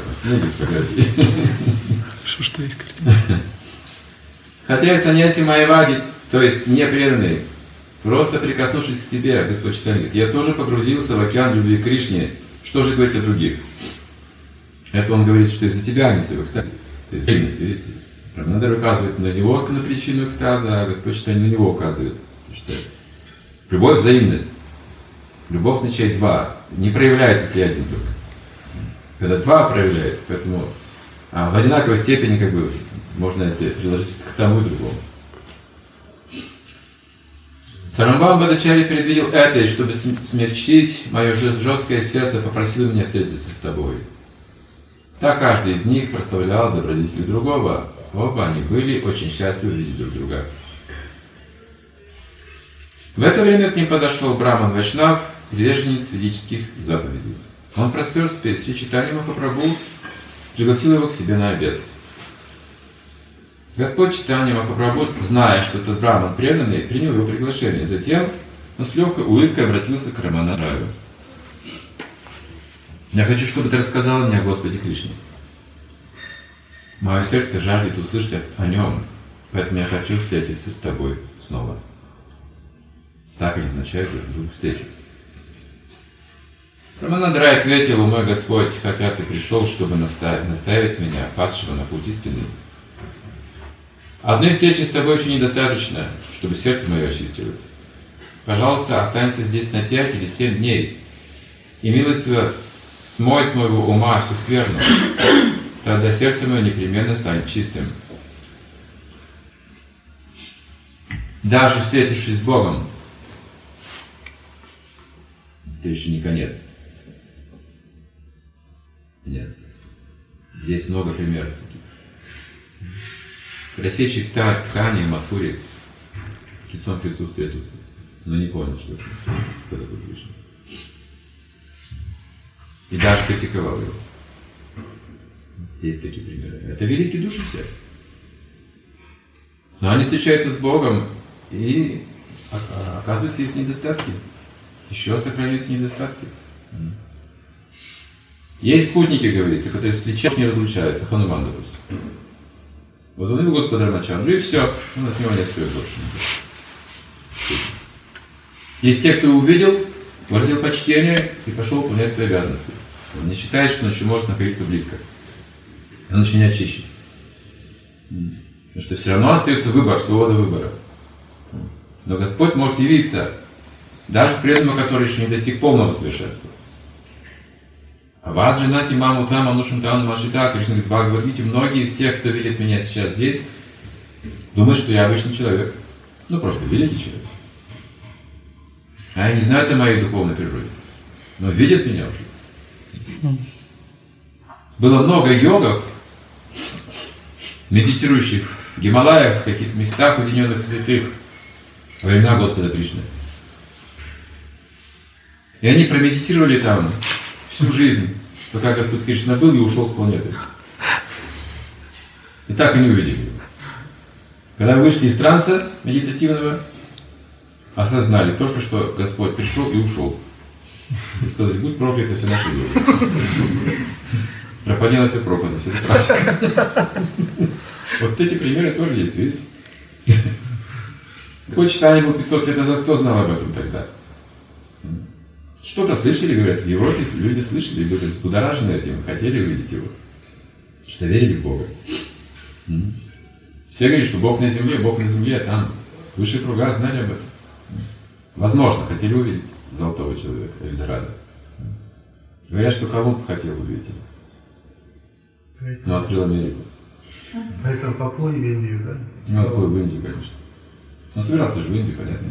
Что есть картинка? Хотя саньяси майявади, то есть непреданный, просто прикоснувшись к тебе, Господь Чайтанья, я тоже погрузился в океан любви к Кришне. Что же говорить о других? Это он говорит, что из-за тебя они все в экстазе. То есть, видите, Раманандар указывает на него, на причину экстаза, а Господь Чайтанья на него указывает. Что любовь — взаимность. Любовь означает два. Не проявляется, если один только. Когда два проявляется, поэтому в одинаковой степени как бы можно это приложить к тому и другому. Сарамбам Бхаттачарья предвидел это, и чтобы смягчить мое жесткое сердце, попросил меня встретиться с тобой. Так каждый из них прославлял добродетели другого. Оба они были очень счастливы видеть друг друга. В это время к ним подошел Браман Вайшнав, приверженец ведических заповедей. Он простерся перед Шри Чайтаньей Махапрабху, пригласил его к себе на обед. Господь Чайтанья Махапрабху, зная, что тот браман преданный, принял его приглашение. Затем он с легкой улыбкой обратился к Раманандару. Я хочу, чтобы ты рассказал мне о Господе Кришне. Мое сердце жаждет услышать о нем, поэтому я хочу встретиться с тобой снова. Так и означает друг встречу. Раманандар ответил: мой Господь, хотя ты пришел, чтобы наставить меня, падшего, на путь истины. Одной встречи с тобой еще недостаточно, чтобы сердце мое очистилось. Пожалуйста, останься здесь на 5 или 7 дней, и милостиво смой с моего ума всю скверну. Тогда сердце мое непременно станет чистым. Даже встретившись с Богом, это еще не конец. Нет. Здесь много примеров таких. Рассечик ткани в Мадхуре лицом к лицу встретился, но не понял, что это такое Кришна. И даже критиковал его. Есть такие примеры. Это великие души все. Но они встречаются с Богом, и оказывается, есть недостатки. Еще сохраняются недостатки. Есть спутники, говорится, которые встречаются, не разлучаются. Хануман, допустим. Вот он и Господа Рамачандру, и все. Он от него не стоит больше. Есть те, кто увидел, выразил почтение и пошел выполнять свои обязанности. Он не считает, что он еще может находиться близко. Он еще не очищен. Потому что все равно остается выбор, свобода выбора. Но Господь может явиться даже преданному, который еще не достиг полного совершенства. Ваджанати мамутна манушантан машита, Кришна говорит в Бхагавад-гите, многие из тех, кто видит меня сейчас здесь, думают, что я обычный человек. Ну, просто великий человек. А они не знают о моей духовной природе. Но видят меня уже. Было много йогов, медитирующих в Гималаях, в каких-то местах, уединенных святых, во времена Господа Кришны. И они промедитировали там всю жизнь, пока Господь Кришна был и ушел с планеты. И так и не увидели его. Когда вышли из транса медитативного, осознали только, что Господь пришел и ушел. И сказали: будь прокляты все наши дела. Пропадено все пропадно, все это практика. Вот эти примеры тоже есть, видите? Господь Чайтанья был 500 лет назад, кто знал об этом тогда? Что-то слышали, говорят, в Европе люди слышали, были взбудоражены этим, хотели увидеть его, что верили в Бога. Все говорят, что Бог на земле, а там высшие круга знали об этом. Возможно, хотели увидеть золотого человека, Эльдорадо. Говорят, что Колумб хотел увидеть его, но открыл Америку. Поэтому поплыл в Индию, да? Ну, отплыл в Индию, конечно. Он собирался же в Индию, понятно.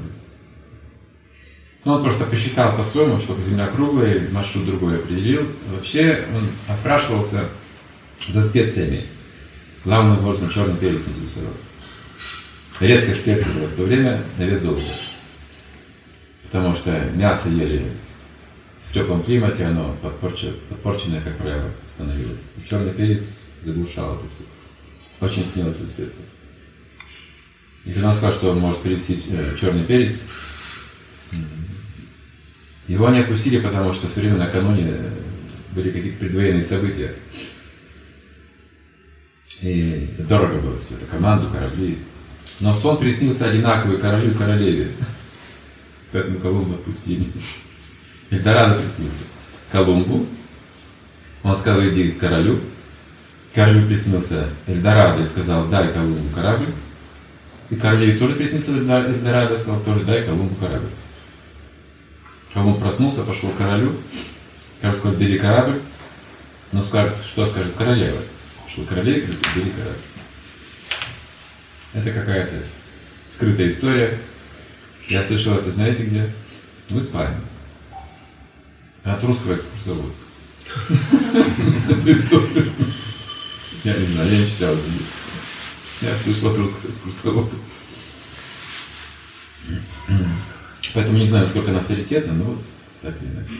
Но он просто посчитал по-своему, что земля круглая, маршрут другой определил. Вообще он отпрашивался за специями. Главным образом черный перец интересовал. Редкая специя была в то время на вес золота. Потому что мясо ели в теплом климате оно подпорченное, как правило, становилось. И черный перец заглушал это все. Очень ценилась эта специя. И когда он сказал, что он может привезти черный перец, его не отпустили, потому что все время накануне были какие-то предвоенные события. И дорого было все это, команду, корабли. Но сон приснился одинаковый королю и королеве. Поэтому Колумба отпустили. Эльдорадо приснился Колумбу. Он сказал, иди к королю. Королю приснился Эльдорадо и сказал, дай Колумбу корабль. И королеве тоже приснился Эльдорадо и сказал, тоже дай Колумбу корабль. Колумб проснулся, пошел к королю. Король сказал, бери корабль. Ну, что скажет королева? Пошел к королеве и говорит, бери корабль. Это какая-то скрытая история. Я слышал это, знаете где? В Испании. От русского экскурсовода. Эту историю. Я не знаю, я не читал это. Я слышал от русского экскурсовода. Поэтому не знаю, насколько она авторитетна, но вот так или иначе.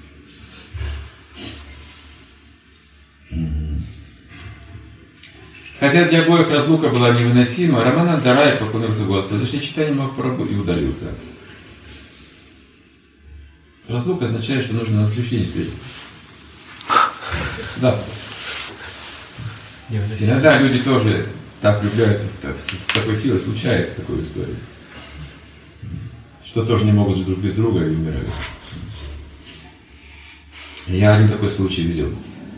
Хотя для обоих разлука была невыносима, Рамананда Рая поклонился Господу, лишь читание Махапрабху и удалился. Разлука означает, что нужно на следующий день встретиться. Завтра. Иногда люди тоже так влюбляются с такой силой, случается такая история. Что тоже не могут жить друг без друга и умирают. Я один такой случай видел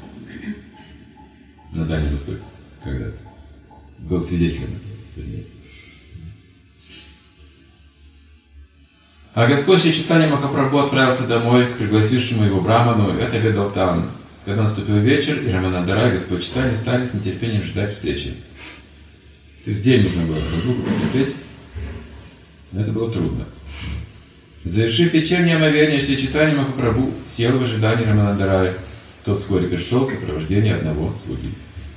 на Дальнем Востоке, когда был свидетелем. А Господь Шри Чайтанья Махапрабху отправился домой к пригласившему его браману и отобедал там. Когда наступил вечер, и Рамананда Рай и Господь Чайтанья стали с нетерпением ждать встречи. То есть день нужно было разлуку потерпеть, но это было трудно. Завершив вечернее омовение, Шри Чайтанья Махапрабху сел в ожидании Рамананда Рая. Тот вскоре пришел в сопровождении одного слуги.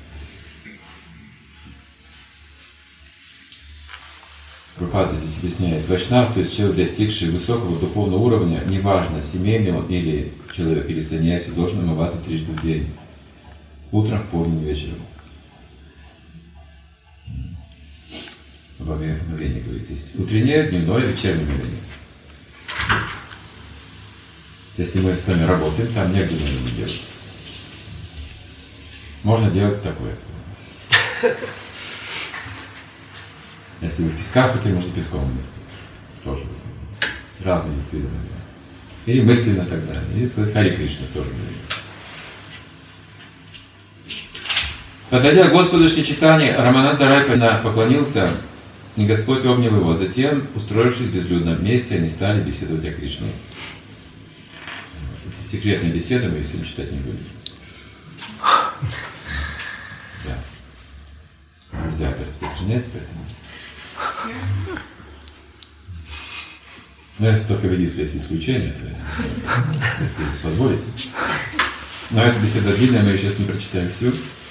Прабхупада здесь объясняет, вайшнав, то есть человек, достигший высокого духовного уровня, неважно, семейный он или человек, или саньяси, должен омываться трижды в день. Утром, в полдень, вечером. Во время омовения, говорит, есть утреннее, дневное, вечернее омовение. Если мы с вами работаем, там негде нужно делать. Можно делать такое. Если вы в песках, то можно песком умыться. Тоже. Разные виды. Или мысленно тогда. Или сказать Хари Кришна тоже. Подойдя к Господу Шри Чайтанье, Рамананда Рай поклонился, и Господь обнял его. Затем, устроившись в безлюдном месте, они стали беседовать о Кришне. Это секретная беседа, мы ее сегодня читать не будем. Да. Нельзя это распространять, поэтому... Ну, это только ведическое исключение, если позволите. Но эта беседа длинная, мы ее сейчас не прочитаем всю.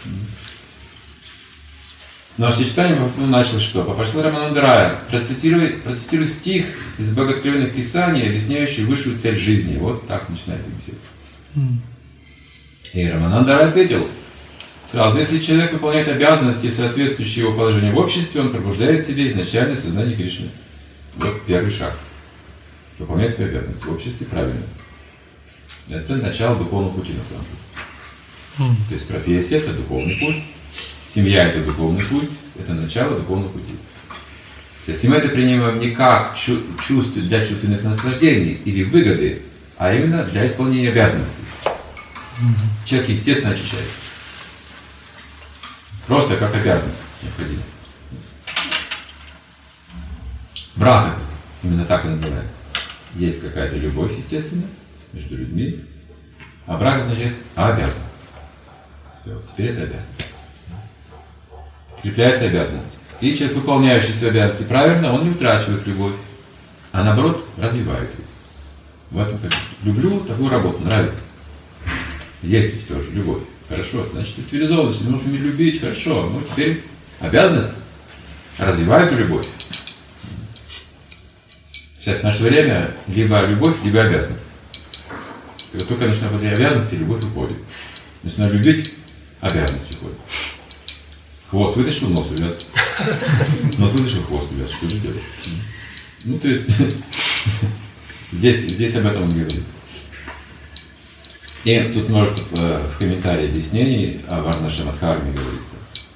Но Шри Чайтанья начал что? Попросил Рамананда Рая процитируй стих из богооткровенных писаний, объясняющий высшую цель жизни. Вот так начинается беседа. И Рамананда Рай ответил сразу, если человек выполняет обязанности, соответствующие его положению в обществе, он пробуждает в себе изначальное сознание Кришны. Вот первый шаг. Выполнять свои обязанности в обществе правильно. Это начало духовного пути на самом деле. То есть профессия – это духовный путь, семья – это духовный путь, это начало духовного пути. Если мы это принимаем не как для чувственных наслаждений или выгоды, а именно для исполнения обязанностей, человек естественно очищается. Просто как обязанность необходимо. Брак именно так и называется. Есть какая-то любовь, естественно, между людьми, а брак означает обязанность. Все, теперь это обязанность. Крепляется обязанность. И человек, выполняющий свои обязанности правильно, он не утрачивает любовь, а наоборот развивает ее. В этом как люблю такую работу, нравится. Есть у тебя тоже любовь. Хорошо, значит, ты цивилизованный, если ты можешь меня любить, хорошо. Ну, теперь обязанность развивает эту любовь. Сейчас в наше время либо любовь, либо обязанность. И вот только начинает эти обязанности, любовь уходит. Начинает любить, обязанность уходит. Хвост вытащил, нос увяз. Нос вытащил, хвост увяз. Что же делать? Ну, то есть, здесь об этом он говорит. И тут множество в комментарии объяснений о Варнашамадхарме говорится.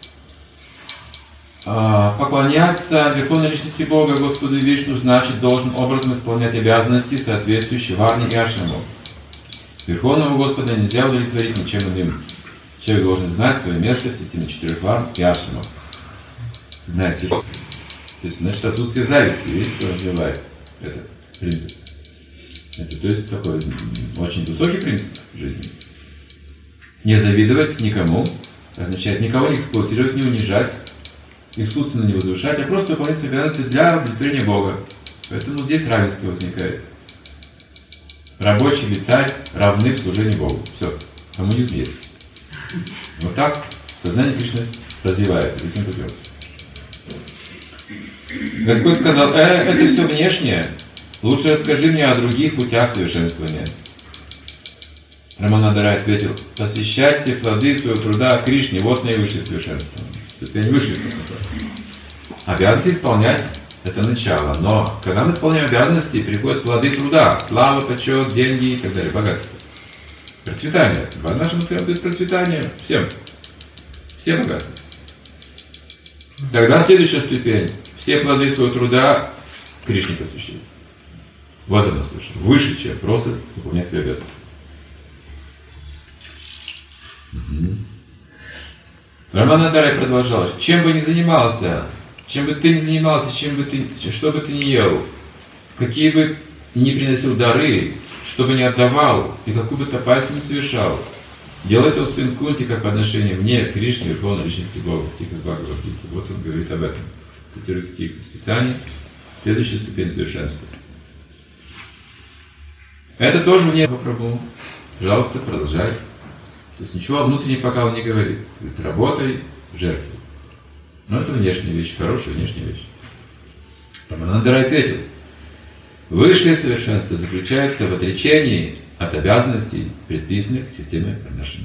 Поклоняться Верховной Личности Бога, Господу Вишну, значит, должен образом исполнять обязанности, соответствующие Варне и Ашраму. Верховного Господа нельзя удовлетворить ничем иным. Человек должен знать свое место в системе 4 Варн и Ашрамов. Зная себя. То есть, значит, отсутствие зависти, видите, что развивает этот принцип. Это, то есть, такой очень высокий принцип в жизни. Не завидовать никому означает никого не эксплуатировать, не унижать, искусственно не возвышать, а просто выполнять свои обязанности для удовлетворения Бога. Поэтому здесь равенство возникает. Рабочий и царь равны в служении Богу. Все. Коммунизм есть. Вот так сознание Кришны развивается таким путем. Господь сказал: это все внешнее. Лучше расскажи мне о других путях совершенствования. Раманандарай ответил: посвящать все плоды своего труда Кришне, вот наивысшее совершенство. Ступень выше. Обязанности исполнять – это начало. Но когда мы исполняем обязанности, приходят плоды труда. Слава, почет, деньги и так далее, богатство. Процветание. В нашем дает процветание всем. Все богаты. Тогда следующая ступень. Все плоды своего труда Кришне посвящать. Вот оно совершенно. Выше, чем просто выполнять свои обязанности. Раманандарай продолжал: чем бы ни занимался, чем бы ты ни занимался, что бы ты ни ел, какие бы ни приносил дары, что бы ни отдавал и какую бы тапасию ни совершал, делай это сын Кунти как по отношению мне, Кришне, Верховной Личности Бога, стих из Бхагавад-гиты. Вот он говорит об этом. Цитирует стих из Писания. Следующая ступень совершенства. Это тоже мне Прабху. Пожалуйста, продолжай. То есть ничего внутреннего пока он не говорит. Говорит: работай, жертвуй. Но это внешняя вещь, хорошая внешняя вещь. Раманандарай ответил: высшее совершенство заключается в отречении от обязанностей, предписанных системой Варнашрама.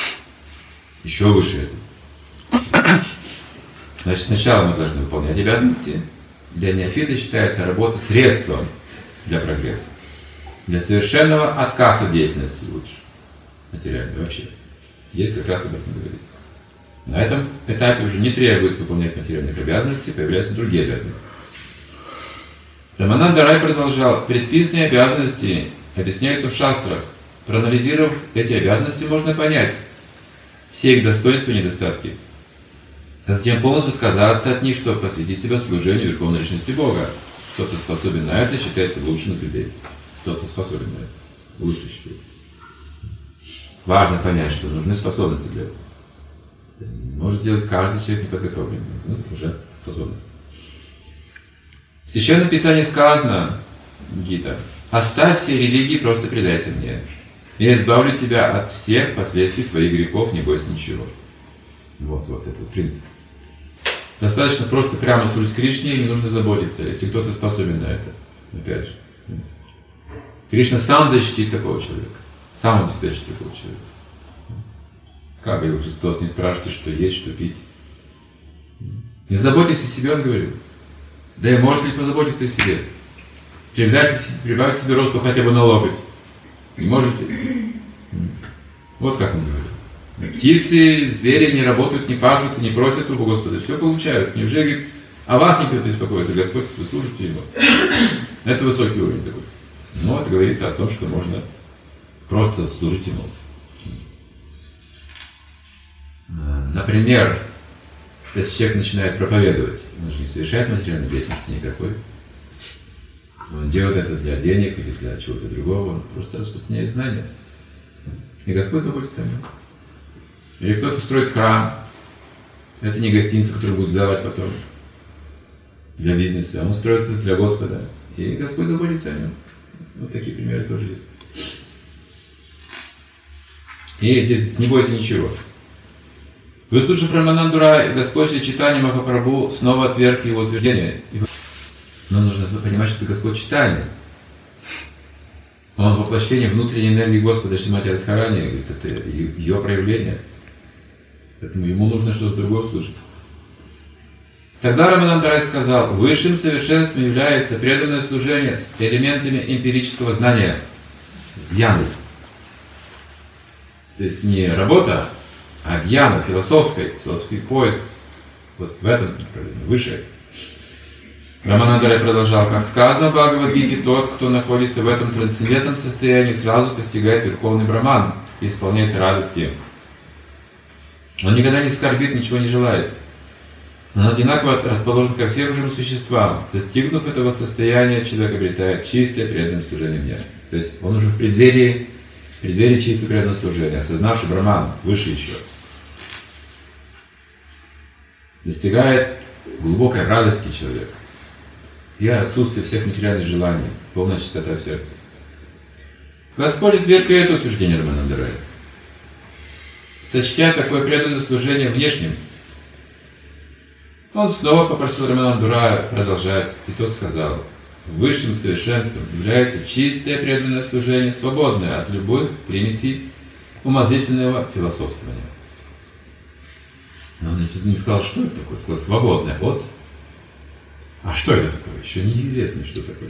Еще выше это. Значит, сначала мы должны выполнять обязанности. Для неофита считается работа средством для прогресса. Для совершенного отказа от деятельности лучше. Материально вообще. Здесь как раз об этом говорит. На этом этапе уже не требуется выполнять материальных обязанностей, появляются другие обязанности. Раманандарай продолжал: предписанные обязанности объясняются в шастрах. Проанализировав эти обязанности, можно понять все их достоинства и недостатки. А затем полностью отказаться от них, чтобы посвятить себя служению Верховной Личности Бога. Кто-то способен на это, считается лучшим из людей. Кто-то способен на это. Лучше считается. Важно понять, что нужны способности для этого. Может сделать каждый человек неподготовленный. Ну, уже способность. В Священном Писании сказано, Гита: оставь все религии, просто предайся мне. Я избавлю тебя от всех последствий твоих грехов, не бойся ничего. Вот этот принцип. Достаточно просто прямо служить Кришне, не нужно заботиться, если кто-то способен на это. Опять же. Кришна сам защитит такого человека. Сам обеспечит такого человека. Как говорил Христос: не спрашивайте, что есть, что пить. Не заботьтесь о себе, он говорил. Да и можете ли позаботиться о себе? Прибавьте себе росту хотя бы на локоть. Не можете? Вот как он говорил. Птицы, звери не работают, не пашут, не просят у Господа. Все получают. Неужели, говорит, о вас не беспокоится Господь, если вы служите Ему? Это высокий уровень такой. Но это говорится о том, что можно просто служить Ему. Например, если человек начинает проповедовать, он же не совершает материальной деятельности никакой. Он делает это для денег или для чего-то другого, он просто распространяет знания. И Господь заботится о нем. Или кто-то строит храм, это не гостиница, которую будет сдавать потом для бизнеса, он строит это для Господа. И Господь заботится о нем. Вот такие примеры тоже есть. И здесь не бойся ничего. Выслушав Раманандарай, Господь Шри Чайтанья Махапрабху снова отверг его утверждение. Но нужно понимать, что это Господь Чайтанья. Он воплощение внутренней энергии Господа Шримати Радхарани, говорит, это ее проявление. Поэтому ему нужно что-то другое услышать. Тогда Рамананда Рай сказал, высшим совершенством является преданное служение с элементами эмпирического знания, с гьяной. То есть не работа, а гьяна, философский поиск, вот в этом направлении, выше. Рамананда Рай продолжал, как сказано в Бхагавад-гите, тот, кто находится в этом трансцендентном состоянии, сразу постигает Верховный Браман и исполняется радости. Он никогда не скорбит, ничего не желает. Он одинаково расположен ко всем живым существам. Достигнув этого состояния, человек обретает чистое преданное служение мне. То есть он уже в преддверии чистого преданного служения, осознавший Браман, выше еще. Достигает глубокой радости человек и отсутствие всех материальных желаний, полная чистота в сердце. Господь отверг и это утверждение Рамананда Рая. Сочтя такое преданное служение внешним, он снова попросил Рамананду Рая продолжать, и тот сказал, высшим совершенством является чистое преданное служение, свободное от любых примесей умозрительного философствования. Но он не сказал, что это такое, сказал, свободное от. А что это такое? Еще неизвестно, что такое.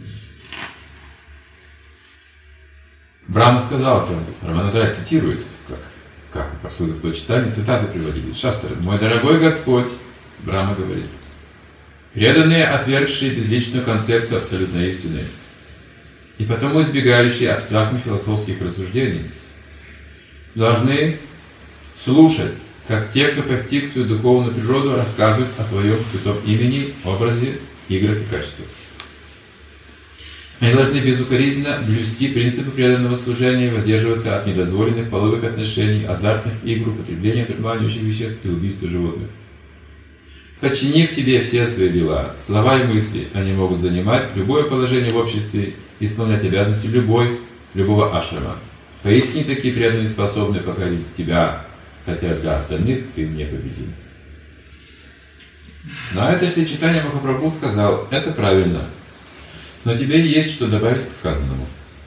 Брахма сказал, Рамананда Рай цитирует, как просил Господь читание, цитаты приводили из Шастры. «Мой дорогой Господь», Брахма говорит, преданные, отвергшие безличную концепцию абсолютной истины и потому избегающие абстрактных философских рассуждений, должны слушать, как те, кто постиг свою духовную природу, рассказывают о Твоем святом имени, образе, играх и качествах. Они должны безукоризненно блюсти принципы преданного служения и воздерживаться от недозволенных половых отношений, азартных игр, употребления одурманивающих веществ и убийства животных. Подчинив Тебе все свои дела, слова и мысли, они могут занимать любое положение в обществе, исполнять обязанности любого ашрама. Поистине такие преданные способны покорить Тебя, хотя для остальных Ты непобедим. На это Шри Чайтанья Махапрабху сказал, это правильно, но тебе есть что добавить к сказанному.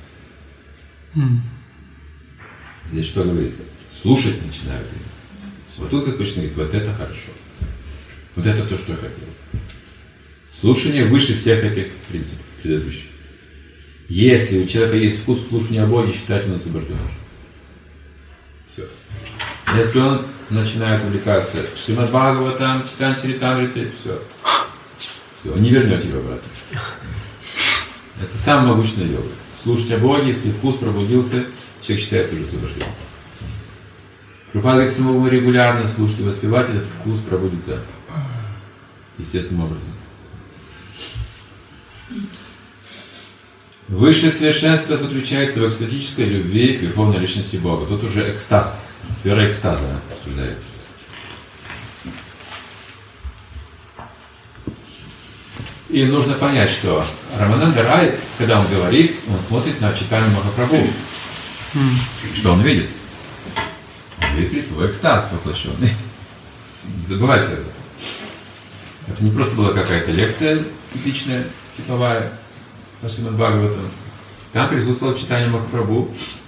Здесь что говорится? Слушать начинают. Вот тут Господь говорит, вот это хорошо. Вот это то, что я хотел. Слушание выше всех этих принципов предыдущих. Если у человека есть вкус к слушанию о Боге, считать он освобожден. Все. Если он начинает увлекаться Шримад Бхагаватам, Чайтанья Чаритамритой, все. Он не вернет его обратно. Это самая могучная йога. Слушать о Боге, если вкус пробудился, человек считает уже освобожден. Прабхупада говорит, если мы регулярно слушать и воспевать, этот вкус пробудится естественным образом. Высшее совершенство заключается в экстатической любви к Верховной Личности Бога. Тут уже экстаз, сфера экстаза обсуждается. И нужно понять, что Рамананда Рай, когда он говорит, он смотрит на Чайтанью Махапрабху. Что он видит? Он видит свой экстаз воплощенный. Забывайте это. Это не просто была какая-то лекция типичная, типовая, по Шримад Бхагаватам. Там присутствовал Чайтанья Махапрабху.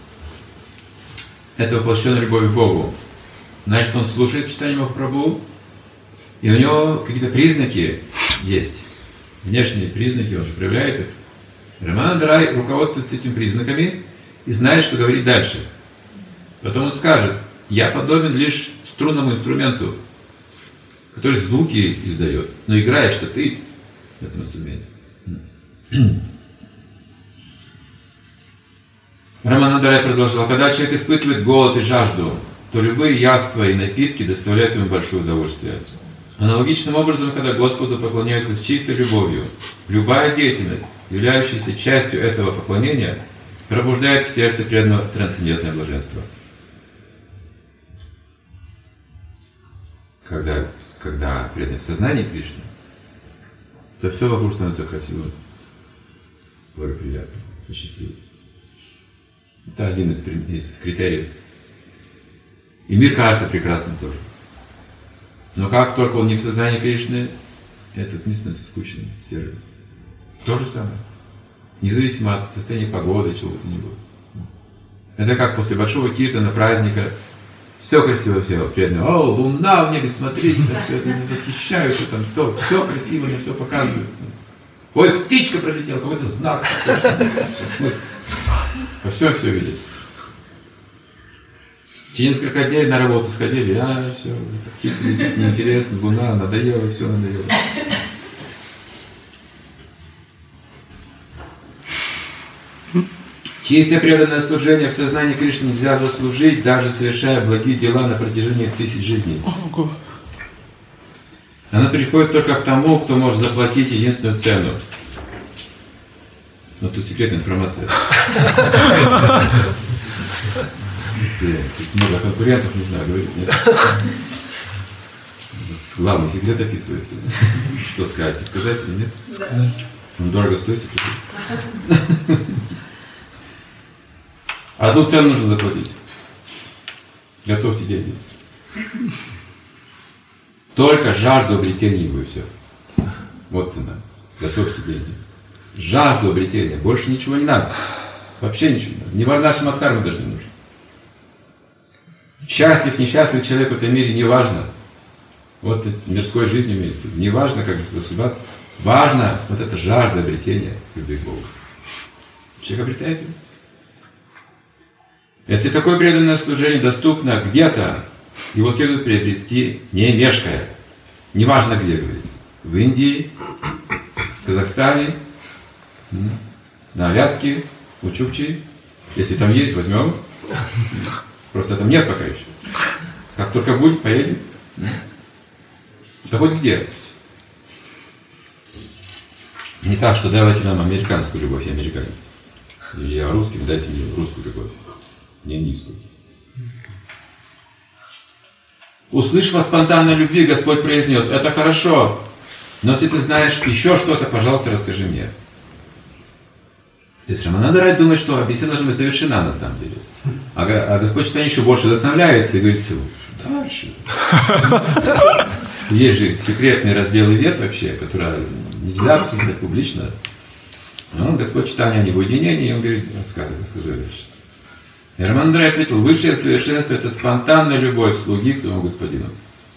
Это воплощенная любовь к Богу. Значит, он слушает Чайтанью Махапрабху, и у него какие-то признаки есть. Внешние признаки, он же проявляет их. Рамананда Рай руководствуется этими признаками и знает, что говорить дальше. Потом он скажет, я подобен лишь струнному инструменту, который звуки издает, но играешь-то ты в этом инструменте. Рамананда Рай продолжал, когда человек испытывает голод и жажду, то любые яства и напитки доставляют ему большое удовольствие. Аналогичным образом, когда Господу поклоняются с чистой любовью, любая деятельность, являющаяся частью этого поклонения, пробуждает в сердце преданного трансцендентное блаженство. Когда предан в сознании Кришны, то все вокруг становится красивым, благоприятным и счастливым. Это один из критериев. И мир кажется прекрасным тоже. Но как только он не в сознании Кришны, этот мир становится скучным, серым. То же самое. Независимо от состояния погоды, чего-то-нибудь. Это как после большого киртана, праздника. Все красиво, все преданные. О, луна в небе, смотрите, там все это восхищаются, там то, все красиво, мне все показывают. Ой, птичка пролетела, какой-то знак. Все видят. Через несколько дней на работу сходили, все, птица летит, неинтересно, луна, надоело, все надоело. Чистое преданное служение в сознании Кришны нельзя заслужить, даже совершая благие дела на протяжении 1000 жизней. Оно приходит только к тому, кто может заплатить единственную цену. Но тут секретная информация. Тут много конкурентов, не знаю, говорит, нет. Главный секрет описывается. Что скажете, сказать или нет? Сказать. Он дорого стоит секрет. Одну цену нужно заплатить. Готовьте деньги. Только жажду обретения его и все. Вот цена. Готовьте деньги. Жажду обретения. Больше ничего не надо. Вообще ничего не надо. Ни варнаши мадхармы даже не нужно. Счастлив, несчастлив человек в этом мире не важно. Вот мирской жизнь имеется. Не важно, как судьба. Важно вот эта жажда обретения любви к Богу. Человек обретает ее. Если такое преданное служение доступно где-то, его следует приобрести не мешкая. Неважно где, говорится. В Индии, в Казахстане, на Аляске, у Чукчи. Если там есть, возьмем. Просто там нет пока еще. Как только будет, поедем. Да хоть где. Не так, что давайте нам американскую любовь, я американец. Или я русский, дайте мне русскую любовь. Не индийскую. Услышав о спонтанной любви, Господь произнес: это хорошо, но если ты знаешь еще что-то, пожалуйста, расскажи мне. То есть Рамананда думает, что беседа должна быть завершена на самом деле. А Господь читание еще больше вдохновляется и говорит: дальше. Есть же секретные разделы вет вообще, которые нельзя обсуждать публично. Но Господь читание не в уединении, и он говорит: рассказывай. И Рамананда ответил: высшее совершенство — это спонтанная любовь слуги к своему господину.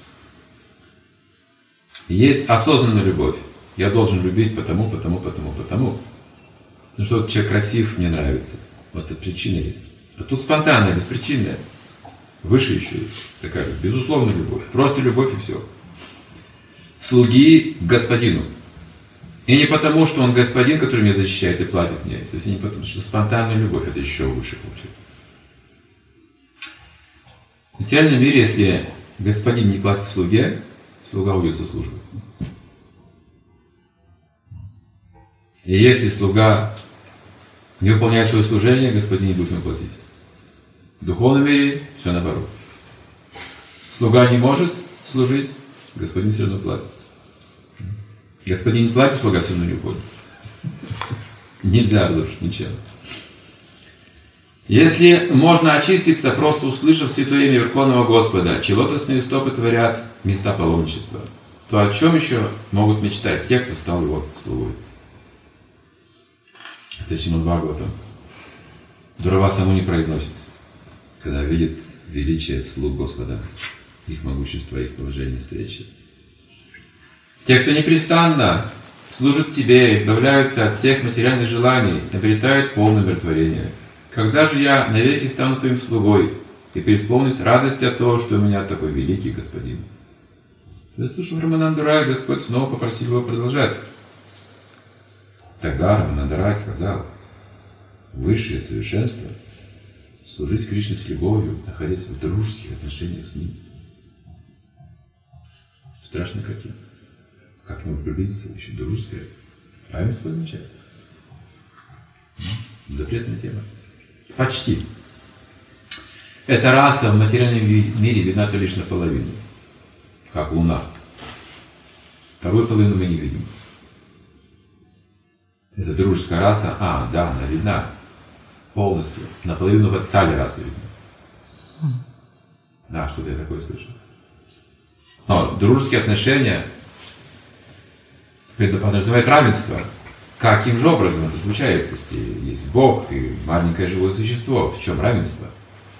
Есть осознанная любовь. Я должен любить потому. Потому что вот человек красив, мне нравится. Вот это причина есть. А тут спонтанная, беспричинная. Выше еще есть такая безусловная любовь. Просто любовь и все. Слуги к господину. И не потому, что он господин, который меня защищает и платит мне. Совсем не потому, что спонтанная любовь — это еще выше получается. В материальном мире, если господин не платит слуге, слуга уйдет со службы. И если слуга не выполняет свое служение, господин не будет ему платить. В духовном мире все наоборот. Слуга не может служить, господин все равно платит. Господин не платит, слуга все равно не уходит. Нельзя разрушить ничем. Если можно очиститься, просто услышав святое имя Верховного Господа, чьи лотосные стопы творят места паломничества, то о чем еще могут мечтать те, кто стал его слугой? Это Шримад Бхагаватам. Дурваса Муни произносит, когда видит величие слуг Господа, их могущество, их положение, встречи. Те, кто непрестанно служат Тебе, избавляются от всех материальных желаний, обретают полное умиротворение. Когда же я навеки стану Твоим слугой и преисполнюсь радости от того, что у меня такой великий Господин? Заслушав Рамананду Рая, Господь снова попросил его продолжать. Тогда Рамананда Рай сказал: высшее совершенство — служить Кришне с любовью, находясь в дружеских отношениях с Ним. Страшная картина. Как к нему приблизиться, еще дружеское. Правильно означает? Запретная тема. Почти. Эта раса в материальном мире видна то лишь наполовину, как Луна. Вторую половину мы не видим. Это дружеская раса, да, она видна полностью. Наполовину в Ватсале раса видна. Да, что-то я такое слышал. Но дружеские отношения подразумевают равенство. Каким же образом это случается, если есть Бог и маленькое живое существо? В чем равенство?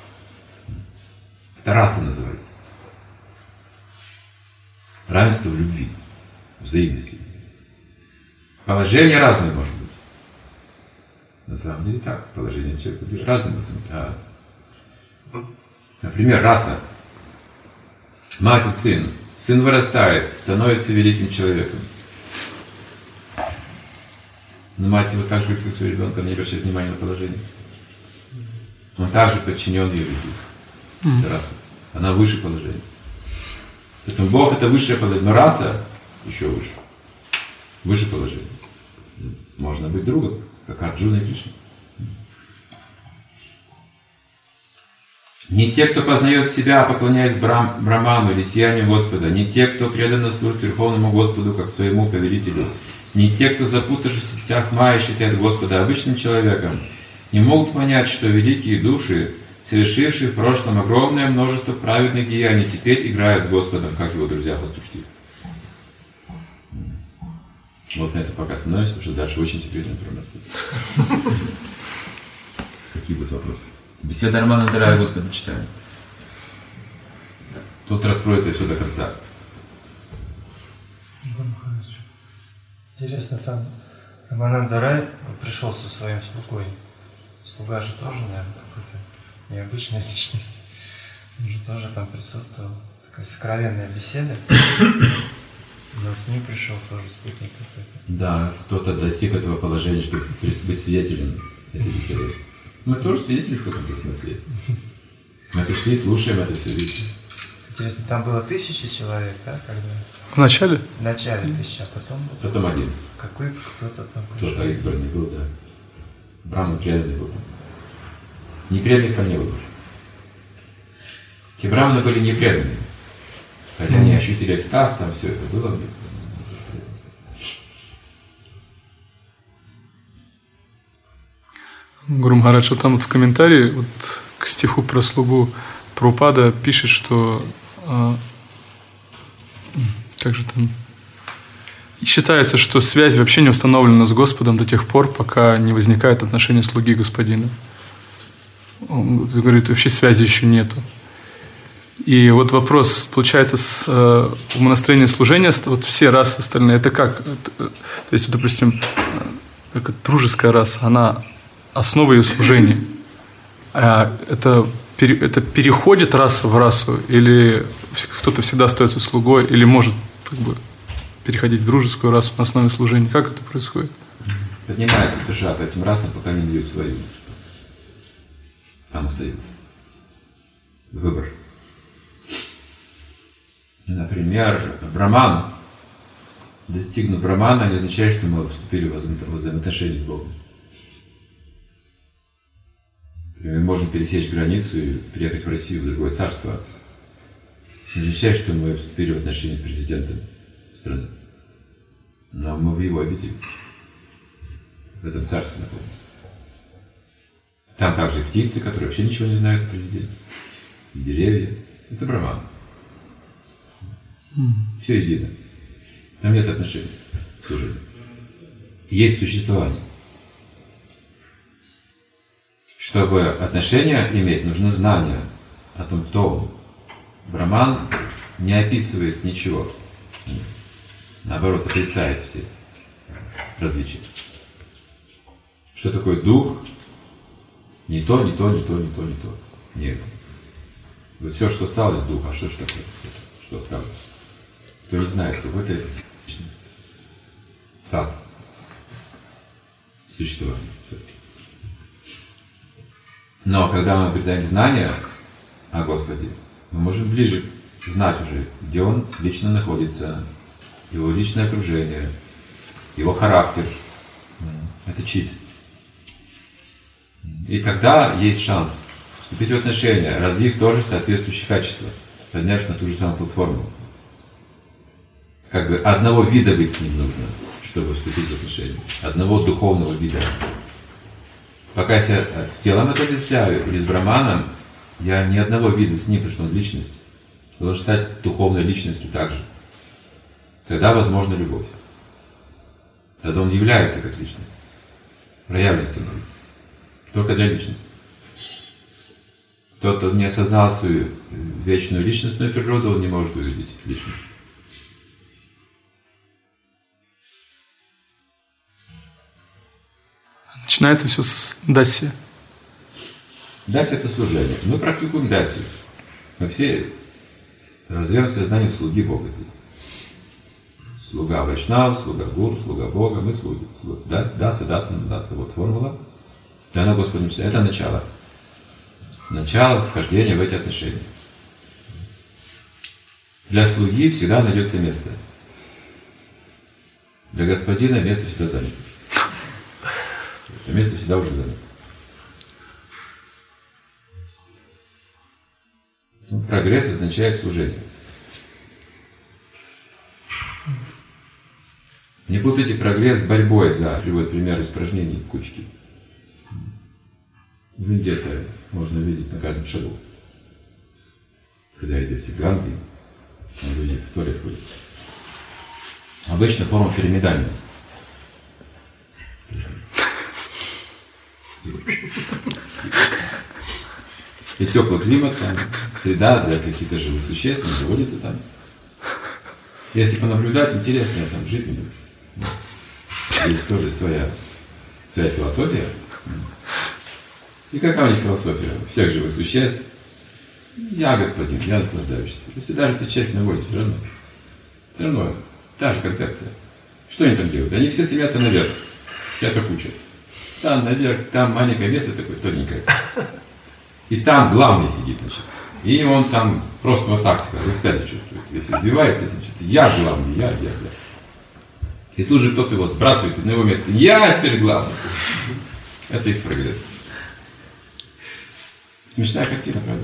Это раса называется. Равенство в любви, взаимности. Положение разное может быть. На самом деле так, положение человека разное может быть. Например, раса. Мать и сын. Сын вырастает, становится великим человеком. Но мать его так же любит, как своего ребенка, не обращает внимания на положение. Он также подчинен ее любви. Это раса. Она выше положения. Поэтому Бог это высшее положение, но раса еще выше. Выше положения. Можно быть другом, как Арджуна и Кришна. Не те, кто познает себя, поклоняясь Брахману или сиянию Господа, не те, кто преданно служит Верховному Господу, как своему повелителю, не те, кто, запутавшись в сетях Майи, считает Господа обычным человеком, не могут понять, что великие души, совершившие в прошлом огромное множество праведных деяний, теперь играют с Господом, как его друзья-пастушки. Вот на это пока остановимся, потому что дальше очень секретная информация. Какие будут вопросы? Беседа Романа Дарая Господа читаем. Тут раскроется все до конца. Интересно, там Роман Дарай пришел со своим слугой. Слуга же тоже, наверное, какой-то необычная личность. Он же тоже там присутствовал. Такая сокровенная беседа. Но с ним пришел тоже спутник какой-то. Да, кто-то достиг этого положения, чтобы быть свидетелем этой беседы. Мы тоже свидетели в каком-то смысле. Мы пришли, слушаем это все видим. Интересно, там было 1000 человек, да, когда? В начале? В начале 1000, а потом? Потом один. Какой кто-то там? Кто-то избранный был, да. Брахман преданный был. Непреданных там не было уже. Те браманы были непреданные. Хотя они ощутили экстаз, там все это было. Гуру Махарадж, там вот в комментарии вот к стиху про слугу Прабхупада пишет, что как же там считается, что связь вообще не установлена с Господом до тех пор, пока не возникает отношение слуги господина. Он говорит, вообще связи еще нету. И вот вопрос, получается, с умонастроения служения, вот все расы остальные, это как? То есть, допустим, как дружеская раса, она основа ее служения. А это переходит раса в расу, или кто-то всегда остается слугой, или может как бы переходить в дружескую расу на основе служения? Как это происходит? Поднимается душа по этим расам, пока не дают свою. Там остается выбор. Например, Брахман, достигнув Брахмана, не означает, что мы вступили в взаимоотношения с Богом. Мы можем пересечь границу и приехать в Россию, в другое царство. Не означает, что мы вступили в отношения с президентом страны. Но мы в его обители, в этом царстве находимся. Там также птицы, которые вообще ничего не знают о президенте. Деревья. Это Брахман. Все едино. Там нет отношений к служению. Есть существование. Чтобы отношения иметь, нужно знание о том, кто он. Брахман не описывает ничего. Наоборот, отрицает все различия. Что такое дух? Не то, не то, не то, не то, не то. Нет. Вот все, что осталось, дух. А что ж такое? Что осталось? Кто не знает, какой-то сад существования. Но когда мы обретаем знания о Господе, мы можем ближе знать уже, где Он лично находится, Его личное окружение, Его характер. Это чит. И тогда есть шанс вступить в отношения, развив тоже соответствующие качества, поднявшись на ту же самую платформу. Как бы одного вида быть с ним нужно, чтобы вступить в отношения. Одного духовного вида. Пока я себя с телом отождествляю или с Брахманом, я ни одного вида с ним, потому что он личность. Должен стать духовной личностью также. Тогда возможна любовь. Тогда он является как личность. Проявлен становится. Только для личности. Тот, кто не осознал свою вечную личностную природу, он не может увидеть личность. Начинается все с даси. Даси — это служение. Мы практикуем даси. Мы все развиваем сознание слуги Бога. Слуга Вайшнава, слуга Гуру, слуга Бога. Мы слуги. Даса, даса, даса. Вот формула. Дана Господу мечта. Это начало. Начало вхождения в эти отношения. Для слуги всегда найдется место. Для господина место всегда занято. Это место всегда уже занято. Прогресс означает служение. Не путайте прогресс с борьбой за, приводит пример испражнений кучки. В Индии это можно видеть на каждом шагу. Когда идете в Ганге, люди в туалет ходят. Обычно форма пирамидальная. И теплый климат, там, среда для каких-то живых существ не заводится там. Если понаблюдать, интересно там жить будет. Есть тоже своя философия. И какая у них философия? У всех живых существ. Я господин, я наслаждающийся. Если даже ты червь наводишь, все равно та же концепция. Что они там делают? Они все стремятся наверх. Вся эта куча. Там наверх, там маленькое место такое, тоненькое. И там главный сидит, значит. И он там просто вот так себя в экстазе чувствует. Если извивается, значит, я главный, я. И тут же кто-то его сбрасывает на его место. Я теперь главный. Это их прогресс. Смешная картина, правда?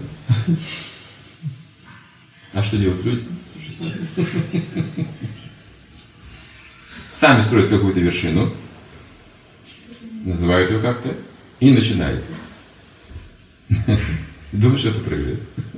А что делают люди? Сами строят какую-то вершину, называют ее как-то, и начинается. Думаю, что это прогресс.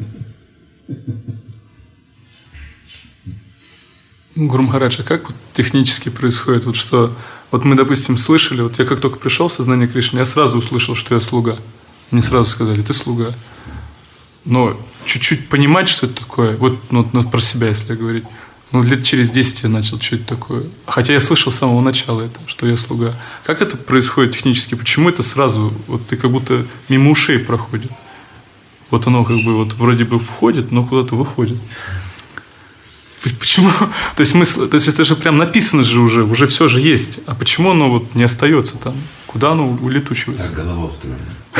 Гуру Махарадж, а как вот технически происходит, вот что, вот мы, допустим, слышали, вот я как только пришел в сознание Кришны, я сразу услышал, что я слуга. Мне сразу сказали, ты слуга. Но чуть-чуть понимать, что это такое, вот про себя, если говорить, лет через 10 я начал, что это такое. Хотя я слышал с самого начала это, что я слуга. Как это происходит технически? Почему это сразу, вот ты как будто мимо ушей проходит? Вот оно как бы вот вроде бы входит, но куда-то выходит. Почему? То есть это же прям написано же уже все же есть. А почему оно вот не остается там? Куда оно улетучивается? Так голова устроена.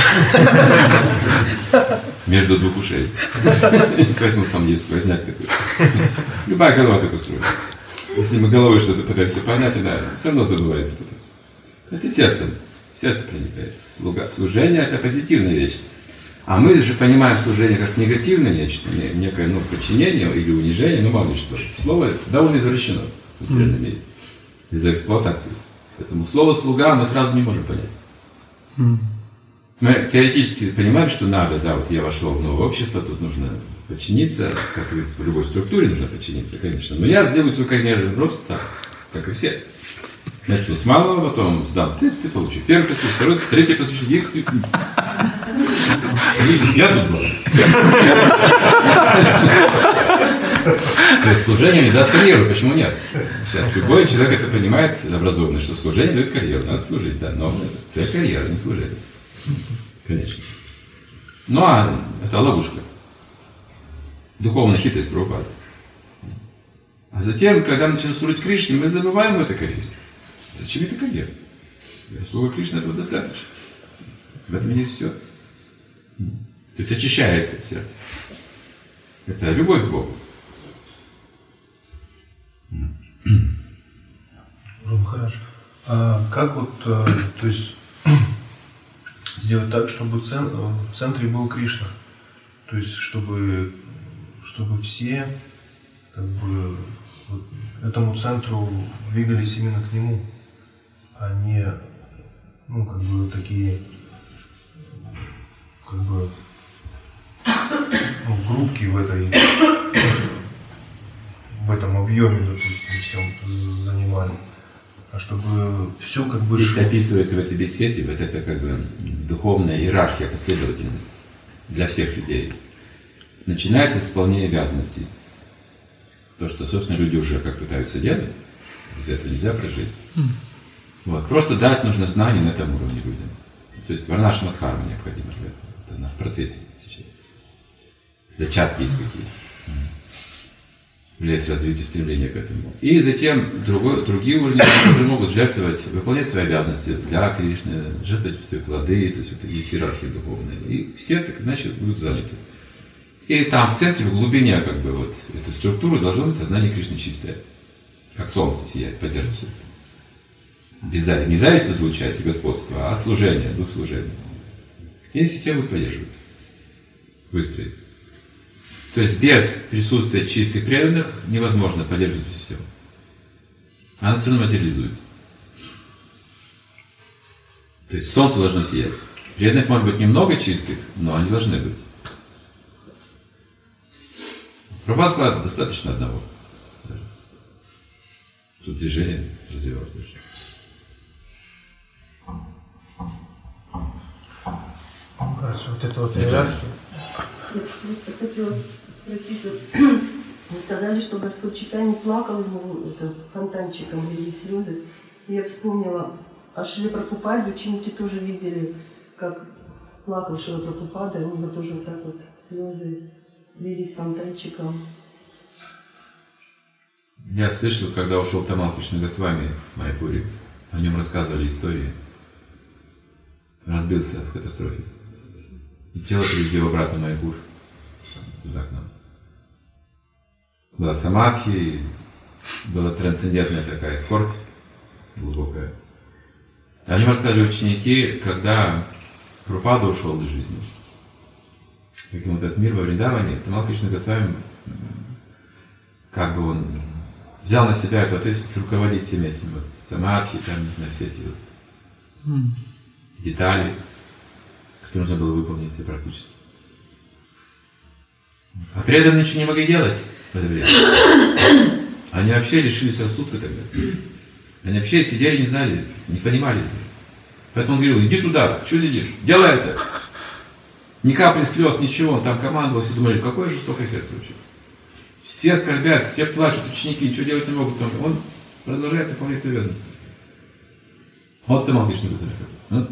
Между двух ушей. Поэтому там есть сквозняк такой. Любая голова так устроена. Если мы головой что-то пытаемся понять, она все равно забывается потом. Это сердцем. Сердце проникает. Служение – это позитивная вещь. А мы же понимаем служение как негативное нечто, некое подчинение или унижение, мало ли что. Слово довольно извращено в материальном мире из-за эксплуатации. Поэтому слово «слуга» мы сразу не можем понять. Мы теоретически понимаем, что надо, да, вот я вошел в новое общество, тут нужно подчиниться, как и в любой структуре нужно подчиниться, конечно. Но я сделаю свой карьерный рост так, как и все. Начну с малого, потом сдам тесты, получу первый посвящение, второй, третий посвящение. Я тут был. Служение не даст карьеру, почему нет? Сейчас любой человек это понимает, образованный, что служение дает карьеру, надо служить, да, но цель карьеры, не служение. Конечно. Ну а это ловушка. Духовная хитрость Прабхупады. А затем, когда мы начинаем служить Кришне, мы забываем эту карьеру. Зачем это карьера? Для слуга Кришны этого достаточно. В этом есть все. То есть очищается сердце. Это любовь к Богу. Хорошо. А как вот, то есть, сделать так, чтобы в центре был Кришна? То есть, чтобы все как бы вот, этому центру двигались именно к нему, а не, как бы такие, как бы, группки в этом объеме, допустим, всем занимали. а чтобы все как бы Здесь шло. описывается в этой беседе вот это как бы духовная иерархия, последовательность для всех людей. Начинается с исполнения обязанностей. То, что, собственно, люди уже как пытаются делать, без этого нельзя прожить. Вот. Просто дать нужно знания на этом уровне людям. То есть варнашама дхарма необходимо для этого. Это на процессе сейчас. Зачатки есть какие-то. Есть развитие стремления к этому. И затем другие уровни, которые могут жертвовать, выполнять свои обязанности для Кришны, жертвовать свои плоды, то есть вот есть иерархия духовная. И все так иначе будут заняты. И там в центре, в глубине как бы вот эту структуру должно быть сознание Кришны чистое. Как солнце сияет, поддерживается. Не зависть излучать господство, а служение, дух служения. И система будет поддерживаться, выстроиться. То есть без присутствия чистых преданных невозможно поддерживать систему. Она все равно материализуется. То есть солнце должно сиять. Преданных может быть немного чистых, но они должны быть. Прабхупада сказал, достаточно одного. Тут движение развивалось дальше. Хорошо, вот это вот иерархия. Я просто хотела спросить, вот, вы сказали, что Господь Чайтанья плакал, ему фонтанчиком лили слезы. И я вспомнила о Шриле Прабхупаде, ученики тоже видели, как плакал Шрила Прабхупада, у него тоже вот так вот слезы лились фонтанчиком. Я слышал, когда ушел Тамал Кришна Госвами в Майяпуре, о нем рассказывали истории. Разбился в катастрофе. И тело привезли обратно в Майяпур. Туда к нам. Была самадхи, была трансцендентная такая скорбь глубокая. О нем рассказывали ученики, когда Прабхупада ушел из жизни. Как вот этот мир во Вриндаване, Тамал Кришна Госвами, как бы он взял на себя эту ответственность руководить всеми этими вот самадхи, там, не знаю, все эти вот детали, которые нужно было выполнить все практически. А преданные ничего не могли делать в это время. Они вообще лишились рассудка тогда. Они вообще сидели, не знали, не понимали. Поэтому он говорил, иди туда, что сидишь, делай это. Ни капли слез, ничего, он там командовал, все думали, какое жестокое сердце вообще. Все скорбят, все плачут, ученики, ничего делать не могут. Он продолжает выполнять свои обязанности. Вот Тамал Кришна Госвами.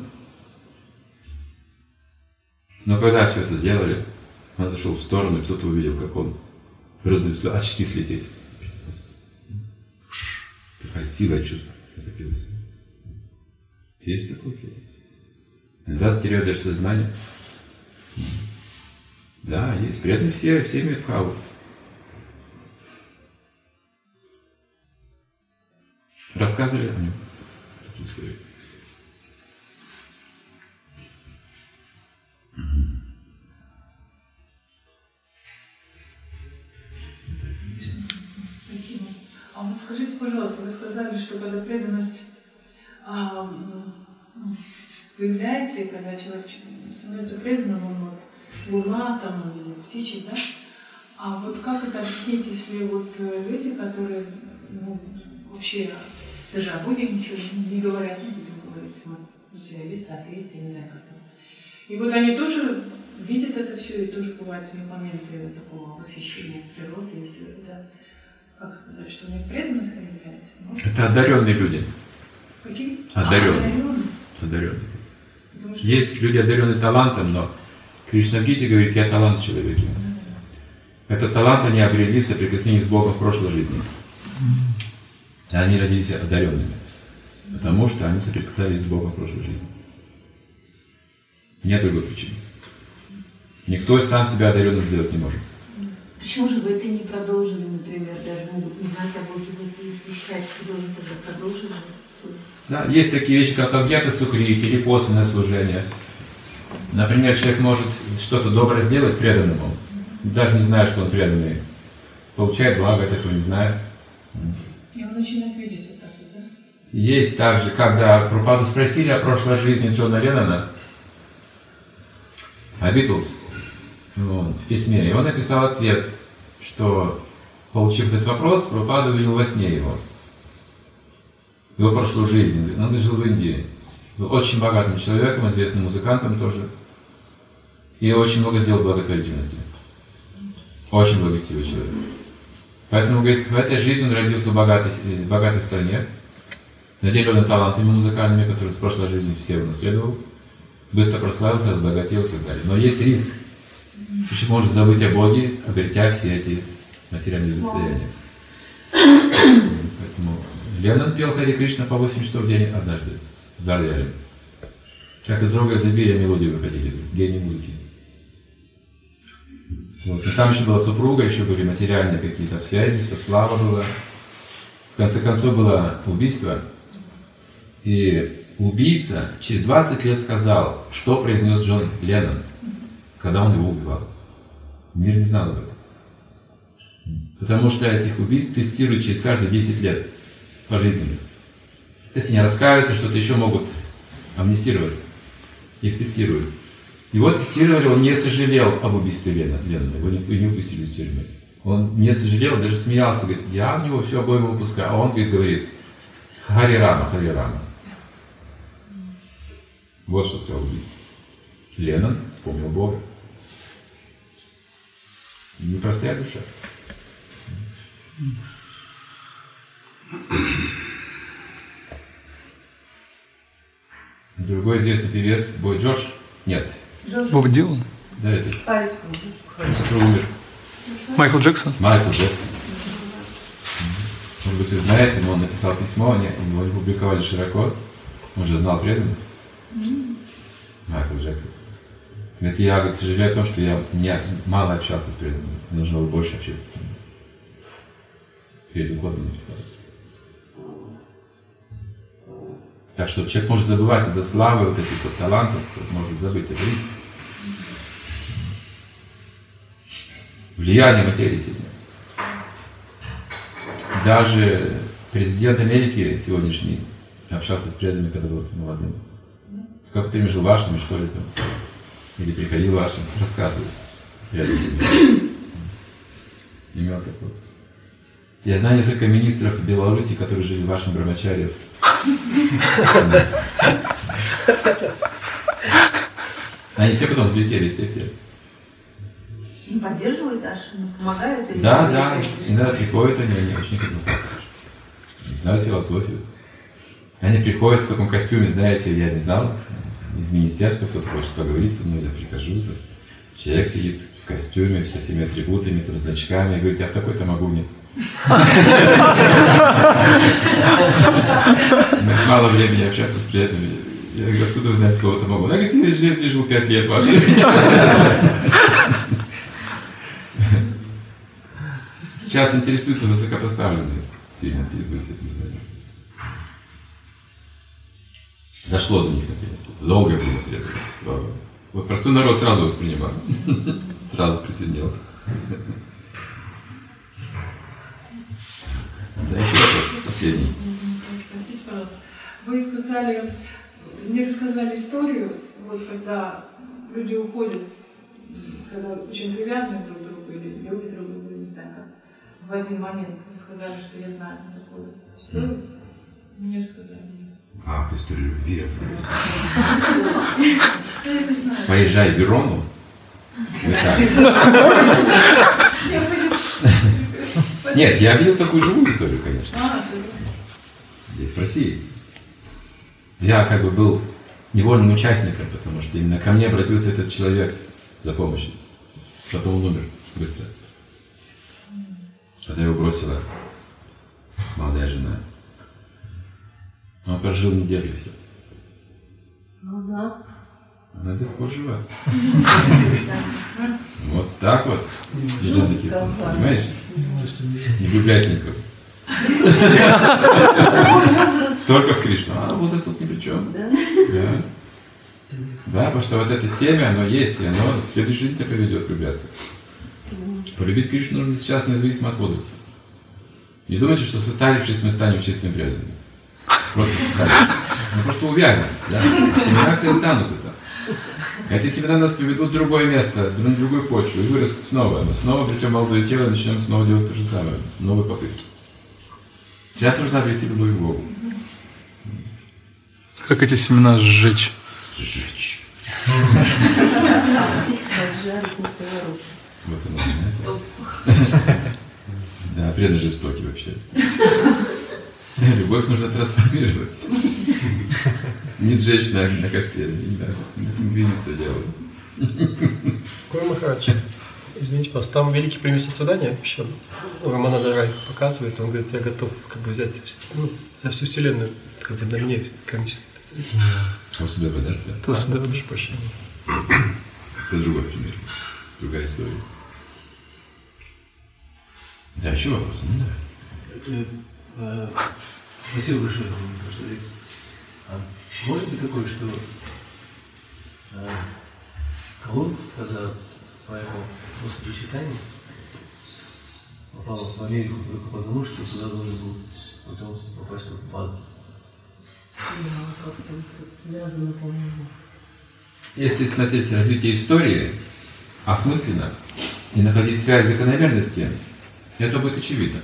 Но когда все это сделали, он отошел в сторону, и кто-то увидел, как он брызнули слезы, очки слетели. Такая сила чувства накопилась. Есть такое чувство. Иногда теряют даже сознание. Да, есть. Преданные все имеют право. Рассказывали о нем. Спасибо. А вот скажите, пожалуйста, вы сказали, что когда преданность появляется, и когда человек становится преданным, он вот луна, там, не знаю, птичий, да? А вот как это объяснить, если вот люди, которые вообще даже о Боге ничего не говорят, не будем говорить, материалисты, атеисты, не знаю как там. И вот они тоже видят это все, и тоже бывают у них моменты такого восхищения природы и все это. Как сказать, что у них преданность появляется? Это одаренные люди. Какие? Одаренные. Одаренные. Есть люди, одаренные талантом, но Кришна в Гите говорит, я талант в человеке. Этот талант они обрели в соприкосновении с Богом в прошлой жизни. И они родились одаренными, потому что они соприкасались с Богом в прошлой жизни. Нет другой причины. Никто сам себя одаренным сделать не может. Почему же вы это не продолжили, например, даже могут не знать о Боге, если считаете, что вы тогда продолжили? Да, есть такие вещи, как агьята сукрити или косвенное служение. Например, человек может что-то доброе сделать преданному, даже не зная, что он преданный. Получает благо, этого не знает. И он начинает видеть вот так вот, да? Есть также, когда Прабхупаду спросили о прошлой жизни Джона Леннона, о Битлз, в письме, и он написал ответ, что, получив этот вопрос, Прабхупада увидел во сне его. его прошлую жизнь. Он жил в Индии. Был очень богатым человеком, известным музыкантом тоже. И очень много сделал благотворительности. Очень благочестивый человек. Поэтому, говорит, в этой жизни он родился в богатой стране, наделенный талантами музыкальными, которые в прошлой жизни все унаследовал, быстро прославился, разбогател и так далее. Но есть риск. Человек может забыть о Боге, обретя все эти материальные состояния. Поэтому Леннон пел Хари Кришна по 8 часов в день однажды в зале. Человек из друга изобилия мелодии выходили, гений музыки. Вот. И там еще была супруга, еще были материальные какие-то обстоятельства, слава была. В конце концов было убийство. И убийца через 20 лет сказал, что произнес Джон Леннон, когда он его убивал. Мир не знал об этом. Потому что этих убийств тестируют через каждые 10 лет пожизненно. Если не раскаются, что-то еще могут амнистировать. Их тестируют. Его тестировали, он не сожалел об убийстве Леннона, его не упустили из тюрьмы. Он не сожалел, даже смеялся, говорит, я в него все обоим выпускаю. А он говорит, Хари Рама, Хари Рама. Вот что сказал убийца. Леннон вспомнил Бога. Непростая душа. Другой известный певец, Бой Джордж, нет. Боб Дилан? Да, это Харрисон. умер. Майкл Джексон? Майкл Джексон. Может быть, вы знаете, но он написал письмо, его не публиковали широко. Он же знал преданных. Майкл Джексон. Говорит, я сожалею о том, что мне мало общался с преданными. Мне нужно было больше общаться с ними. Перед уходом написал. Так что человек может забывать из-за славы вот этих вот талантов, может забыть это риск. Влияние материи сильное. Даже президент Америки сегодняшний общался с преданными, когда был молодым. Как пережил вашими, что ли, там. Или приходил вашим, рассказывал. Имел такой. Я знаю несколько министров Беларуси, которые жили в вашем Брамачаре. Они все потом взлетели, все. Поддерживают даже, помогают? Или Да. Иногда приходят они очень знают философию. Они приходят в таком костюме, знаете, я не знал, из министерства кто-то хочет поговорить со мной, я прихожу, человек сидит в костюме со всеми атрибутами, там, значками, и говорит, я в такой-то могу, нет. Мало времени общаться с приятными. Я говорю, откуда вы знаете слово-то могу? Она говорит, я в жизни жил 5 лет вашей. Сейчас интересуются высокопоставленные, сильно интересуются этим знанием. Дошло до них наконец. Долго было преданность. Вот простой народ сразу воспринимал. Сразу присоединился. Да, еще вопрос, последний. Простите, пожалуйста. Вы мне рассказали историю, вот когда люди уходят, когда очень привязаны друг к другу или любят друг друга, не знаю как. В один момент вы сказали, что я знаю такую историю. Мне рассказали. Ах, историю любви. Поезжай в Верону. Нет, я видел такую живую историю, конечно. Здесь, в России. Я как бы был невольным участником, потому что именно ко мне обратился этот человек за помощью. Потом он умер быстро. Когда его бросила молодая жена. Он прожил неделю и все. Ага. Она до сих пор жива. Вот так вот. Понимаешь? Не влюбляйся никого. Только в Кришну. А возраст тут ни при чем. Да. Да, потому что вот это семя, оно есть, и оно в следующей жизни тебя приведет влюбляться. Полюбить Кришну нужно сейчас, независимо от возраста. Не думайте, что состарившись мы станем чистыми преданными. Просто состарившись. Мы просто увянем. Да? Семена все останутся там. Эти семена нас приведут в другое место, в другую почву, и вырастут снова. Мы снова придем молодое тело и начнем снова делать то же самое. Новые попытки. Сейчас нужно обрести любовь к Богу. Как эти семена сжечь? Сжечь. Поджарить на сковородке. Вот оно, да? Да, преданно жестокий вообще. Любовь нужно трансформировать. Не сжечь на костре, не надо. Гриниться делать. Гуру Махарадж, извините, пожалуйста, там великий пример сострадания еще Рамананда Рай показывает, он говорит, я готов как бы взять за всю вселенную, как бы на мне кармически. Васудева, да? Васудева, прошу прощения. Это другой пример, другая история. Да, еще вопросы? Да. Спасибо большое за вашу лекцию. Может ли такое, что Колумб, когда поехал в Господу Читанию, попал в Америку только потому, что туда должен был потом попасть в ад? Да, как там связано, по-моему. Если смотреть развитие истории осмысленно и находить связь закономерности, это будет очевидно.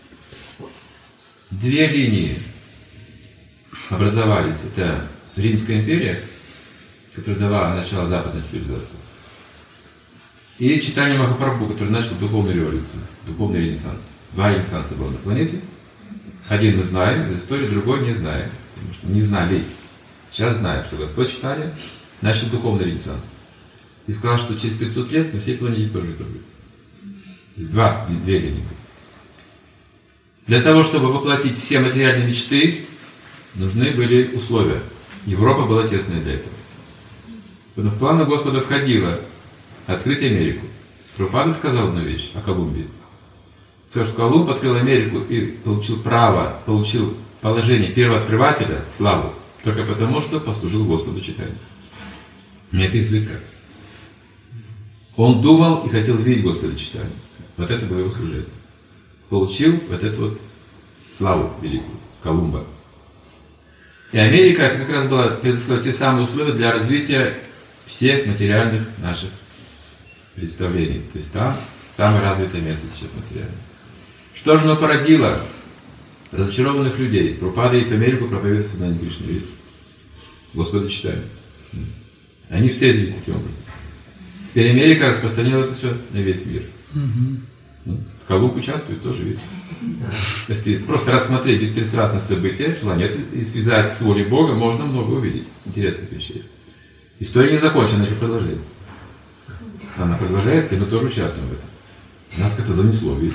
Две линии образовались. Это Римская империя, которая давала начало западной цивилизации, и читание Махапрабху, который начал духовную революцию, духовный ренессанс. Два ренессанса было на планете. Один мы знаем из истории, другой не знаем. Потому что не знали. Сейчас знаем, что Господь Чайтанья начал духовный ренессанс. И сказал, что через 500 лет на всей планете тоже это будет. Две линии. Для того, чтобы воплотить все материальные мечты, нужны были условия. Европа была тесная для этого. Но в планы Господа входило открыть Америку. Прабхупада сказал одну вещь о Колумбии. Сказал, что Колумб открыл Америку и получил право, получил положение первооткрывателя, славу, только потому, что послужил Господу Чайтанье. Не описывает как. Он думал и хотел видеть Господа Чайтанье. Вот это было его служение. Получил вот эту вот славу великую, Колумба. И Америка это как раз была предоставила те самые условия для развития всех материальных наших представлений. То есть там самое развитое место сейчас материальное. Что же оно породило? Разочарованных людей. Прабхупада и в Америку проповедует сознание Кришны, видите? Господа Чайтанья. Они встретились таким образом. Теперь Америка распространила это все на весь мир. Колумб участвует тоже, видите? Если просто рассмотреть беспристрастно события планеты и связать с волей Бога, можно много увидеть интересных вещей. История не закончена, она еще продолжается. Она продолжается, и мы тоже участвуем в этом. Нас как-то занесло, видите?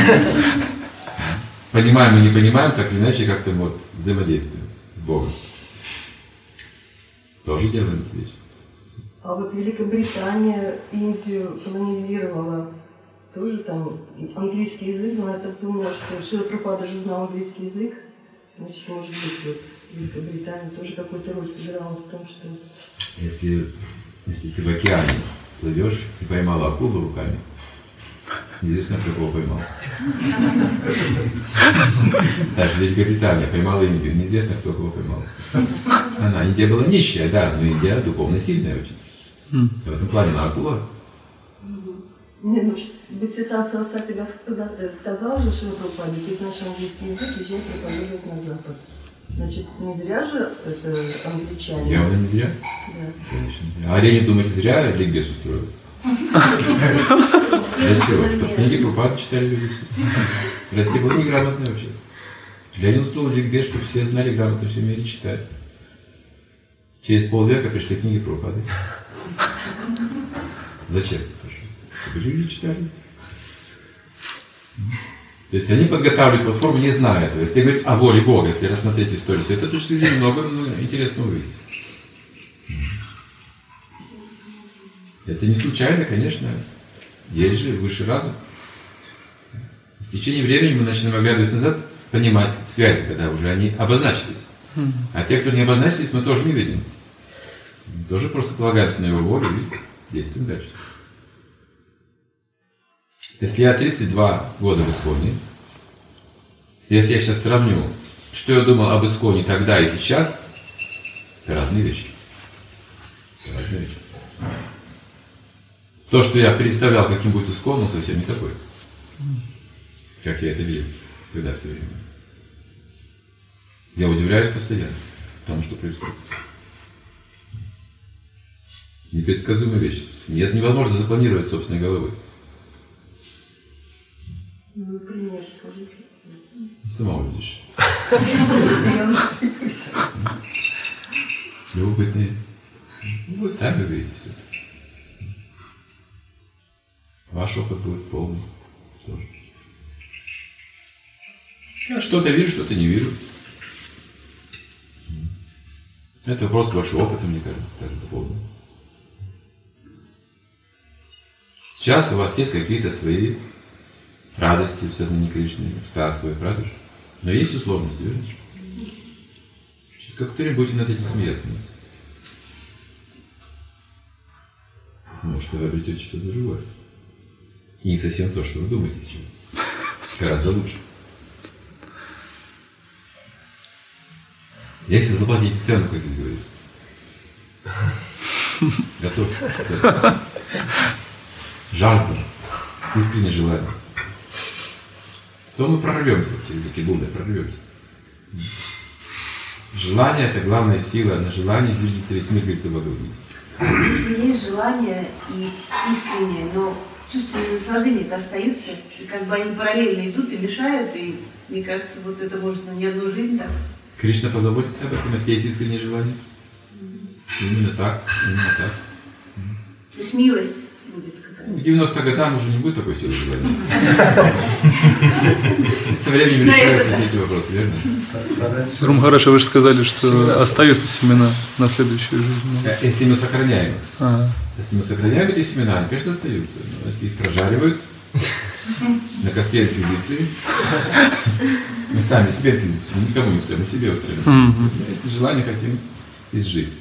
Понимаем и не понимаем, так или иначе как-то вот взаимодействуем с Богом. Тоже делаем эту вещь. А вот Великобритания Индию колонизировала, тоже там английский язык, но я так думала, что Шрила Прабхупада же знал английский язык, значит, может быть, вот Великобритания тоже какую-то роль сыграла в том, что... Если ты в океане плывешь и поймала акулу руками, неизвестно, кто кого поймал. Даже Великобритания поймала Индию, неизвестно, кто кого поймал. Индия была нищая, да, но Индия духовно сильная очень. В этом плане она акула. Не, ну, Бхактисиданта Сарасвати сказал же Шрила Прабхупаде, ты знаешь английский язык, езжай проповедовать на Запад. Значит, не зря же это англичане. Явно не зря? Да. Конечно, не зря. А Ленин, думаете, зря ликбез устроил? Для чего? Чтобы книги Прабхупады читали люди. Россия была неграмотная вообще. Ленин устроил ликбез, чтобы все знали грамотно, все умели читать. Через полвека пришли книги Прабхупады. Зачем? Чтобы люди читали. То есть они подготавливают платформу, не зная этого. Если говорить о воле Бога, если рассмотреть историю, с этой точки зрения много интересного увидеть. Это не случайно, конечно. Есть же высший разум. В течение времени мы начинаем, оглядываясь назад, понимать связи, когда уже они обозначились. А те, кто не обозначились, мы тоже не видим. Мы тоже просто полагаемся на его волю и действуем дальше. Если я 32 года в Исконе, если я сейчас сравню, что я думал об Исконе тогда и сейчас, это разные вещи. Разные вещи. То, что я представлял, каким будет Искон, совсем не такой, как я это видел когда в то время. Я удивляюсь постоянно. тому, что происходит. Непредсказуемая вещь. Нет, невозможно запланировать собственной головой. Ну, пример скажите. Сама увидишь. Любопытные. Ну, вы сами увидите все. Ваш опыт будет полный. Тоже. Я что-то вижу, что-то не вижу. Это вопрос вашего опыта, мне кажется, даже полный. Сейчас у вас есть какие-то свои радости в сознании Кришны, экстаз свой, правда же? Но есть условности, верно? Через какое-то будете над этим смеяться. Может, вы обретете что-то другое. И не совсем то, что вы думаете сейчас. Гораздо лучше. Если заплатите цену, как здесь говорится. Готов. Жажда. Искреннее желание. То мы прорвемся через эти Будды, прорвемся. Желание – это главная сила. На желании движется весь мир, говорится в Бхагавад-гите. Если есть желание и искреннее, но чувственные наслаждения-то остаются, и как бы они параллельно идут и мешают, и мне кажется, вот это может на не одну жизнь так. Кришна позаботится об этом, если есть искреннее желание. Именно так, именно так. То есть милость будет какая-то. К 90 годам уже не будет такой силы желания. Со временем решаются все эти вопросы, верно? Румхараша, вы же сказали, что остаются семена на следующую жизнь. Если мы сохраняем их. Если мы сохраняем эти семена, они, конечно, остаются. Но если их прожаривают на костре инквизиции, мы сами себе инквизицию, никому не устроим, мы себе устроим. Эти желания хотим изжить.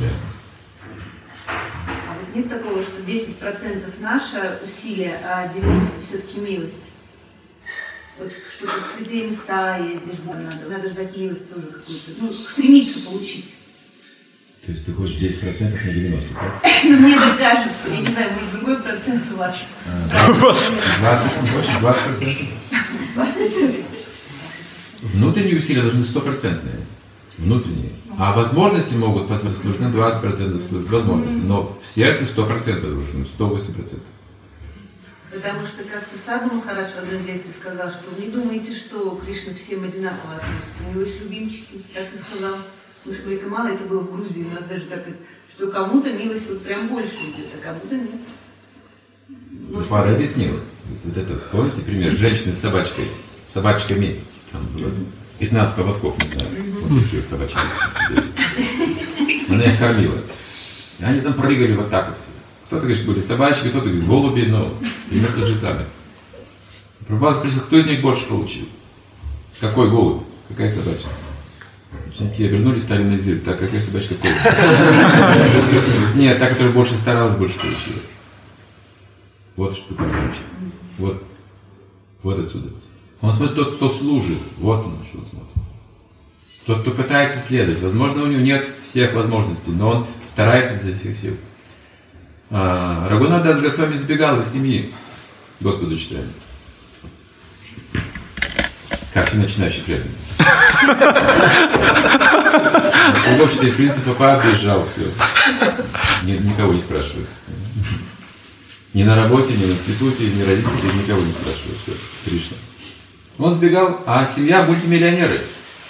А вот нет такого, что 10% наше усилие, а 90% все-таки милость? Вот что-то в святые места ездишь, надо ждать милость тоже какую-то, ну, стремиться получить. То есть ты хочешь 10% на 90%, так? Ну, мне так кажется, я не знаю, может, другой процент ваш. 20%, хочешь 20%? 20%. Внутренние усилия должны 100%. Внутренние. А возможности могут позволить, нужно 20% служить, возможности. Но в сердце 100% должны, 108%. Потому что как-то Саду Махарадж в одной лекции сказал, что не думайте, что Кришна всем одинаково относится. У него есть любимчики, так и сказал. Мы с Майкомалой, это было в Грузии, у нас даже так, что кому-то милость вот прям больше идет, а кому-то нет. Может, Пада объяснила. Вот это, помните пример? Женщины с собачкой, собачками. Там было 15 поводков, не знаю. Вот такие вот собачки. Она их кормила. И они там прыгали вот так вот. Кто-то говорит, что были собачки, кто-то говорит, голуби, но пример тот же самый. Прабхупада спросил, кто из них больше получил? Какой голубь? Какая собачка? Ученики обернулись, стали анализировать. Так, какая собачка какой? Нет, та, которая больше старалась, больше получила. Вот что такое. Вот отсюда. Он смотрит тот, кто служит. Вот он, что он смотрит. Тот, кто пытается следовать. Возможно, у него нет всех возможностей, но он старается изо всех сил. Рагунат Дас Госвами сбегал из семьи Господу читания. Как все начинающие преданные. В обществе принципа пообъезжал, все. Никого не спрашивают. Ни на работе, ни в институте, ни родители, никого не спрашивают. Все, Кришна. Он сбегал, а семья мультимиллионеры.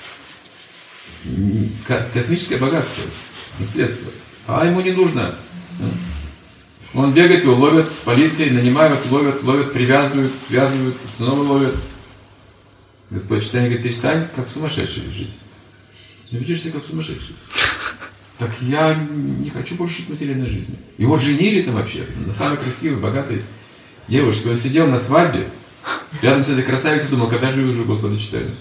Космическое богатство, наследство. А ему не нужно. Он бегает, его ловят с полицией, нанимают, ловят, привязывают, связывают, снова ловят. Господь читание говорит, ты стань как сумасшедший жить. Ты ведешь себя как сумасшедший. Так я не хочу больше жить материальной жизнью. Его женили-то вообще, на самой красивой, богатой девушке. Он сидел на свадьбе, рядом с этой красавицей, думал, когда же я уже Господа читаю.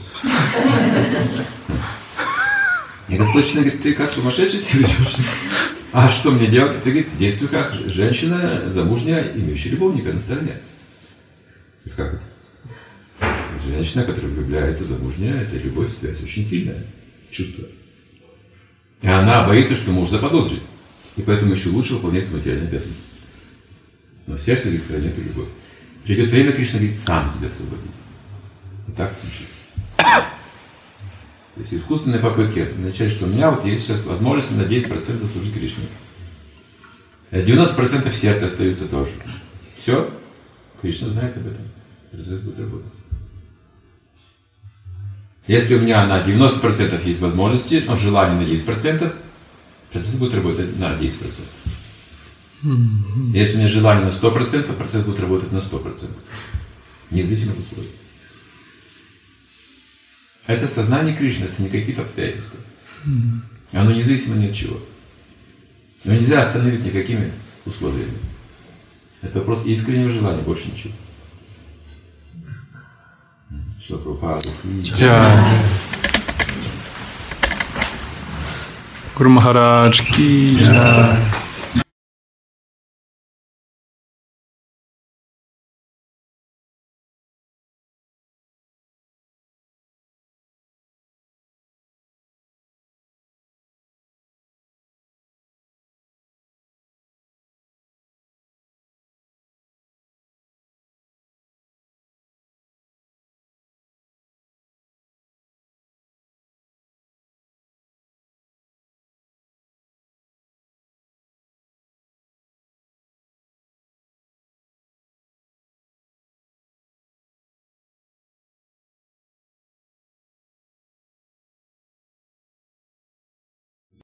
И Господь читание говорит, ты как сумасшедший себя ведешь? А что мне делать? Ты говорит, действуй как женщина замужняя, имеющая любовника на стороне. Как это? Женщина, которая влюбляется, замужняя, это любовь, связь очень сильное чувство. И она боится, что муж заподозрит. И поэтому еще лучше выполнять свою материальную обязанность. Но в сердце говорит, храни эту любовь. Придет время, Кришна говорит, сам тебя освободит. И так случится. То есть искусственные попытки означают, что у меня вот есть сейчас возможность на 10% служить Кришне. 90% в сердце остаются тоже. Все, Кришна знает об этом. Процесс будет работать. Если у меня на 90% есть возможности, но желание на 10%, процесс будет работать на 10%. Если у меня желание на 100%, процесс будет работать на 100%. Независимо от условий. Это сознание Кришны, это не какие-то обстоятельства. Оно независимо ни от чего. Его нельзя остановить никакими условиями. Это просто искреннее желание, больше ничего. Что Прабхупада. Гуру Махарадж ки джай.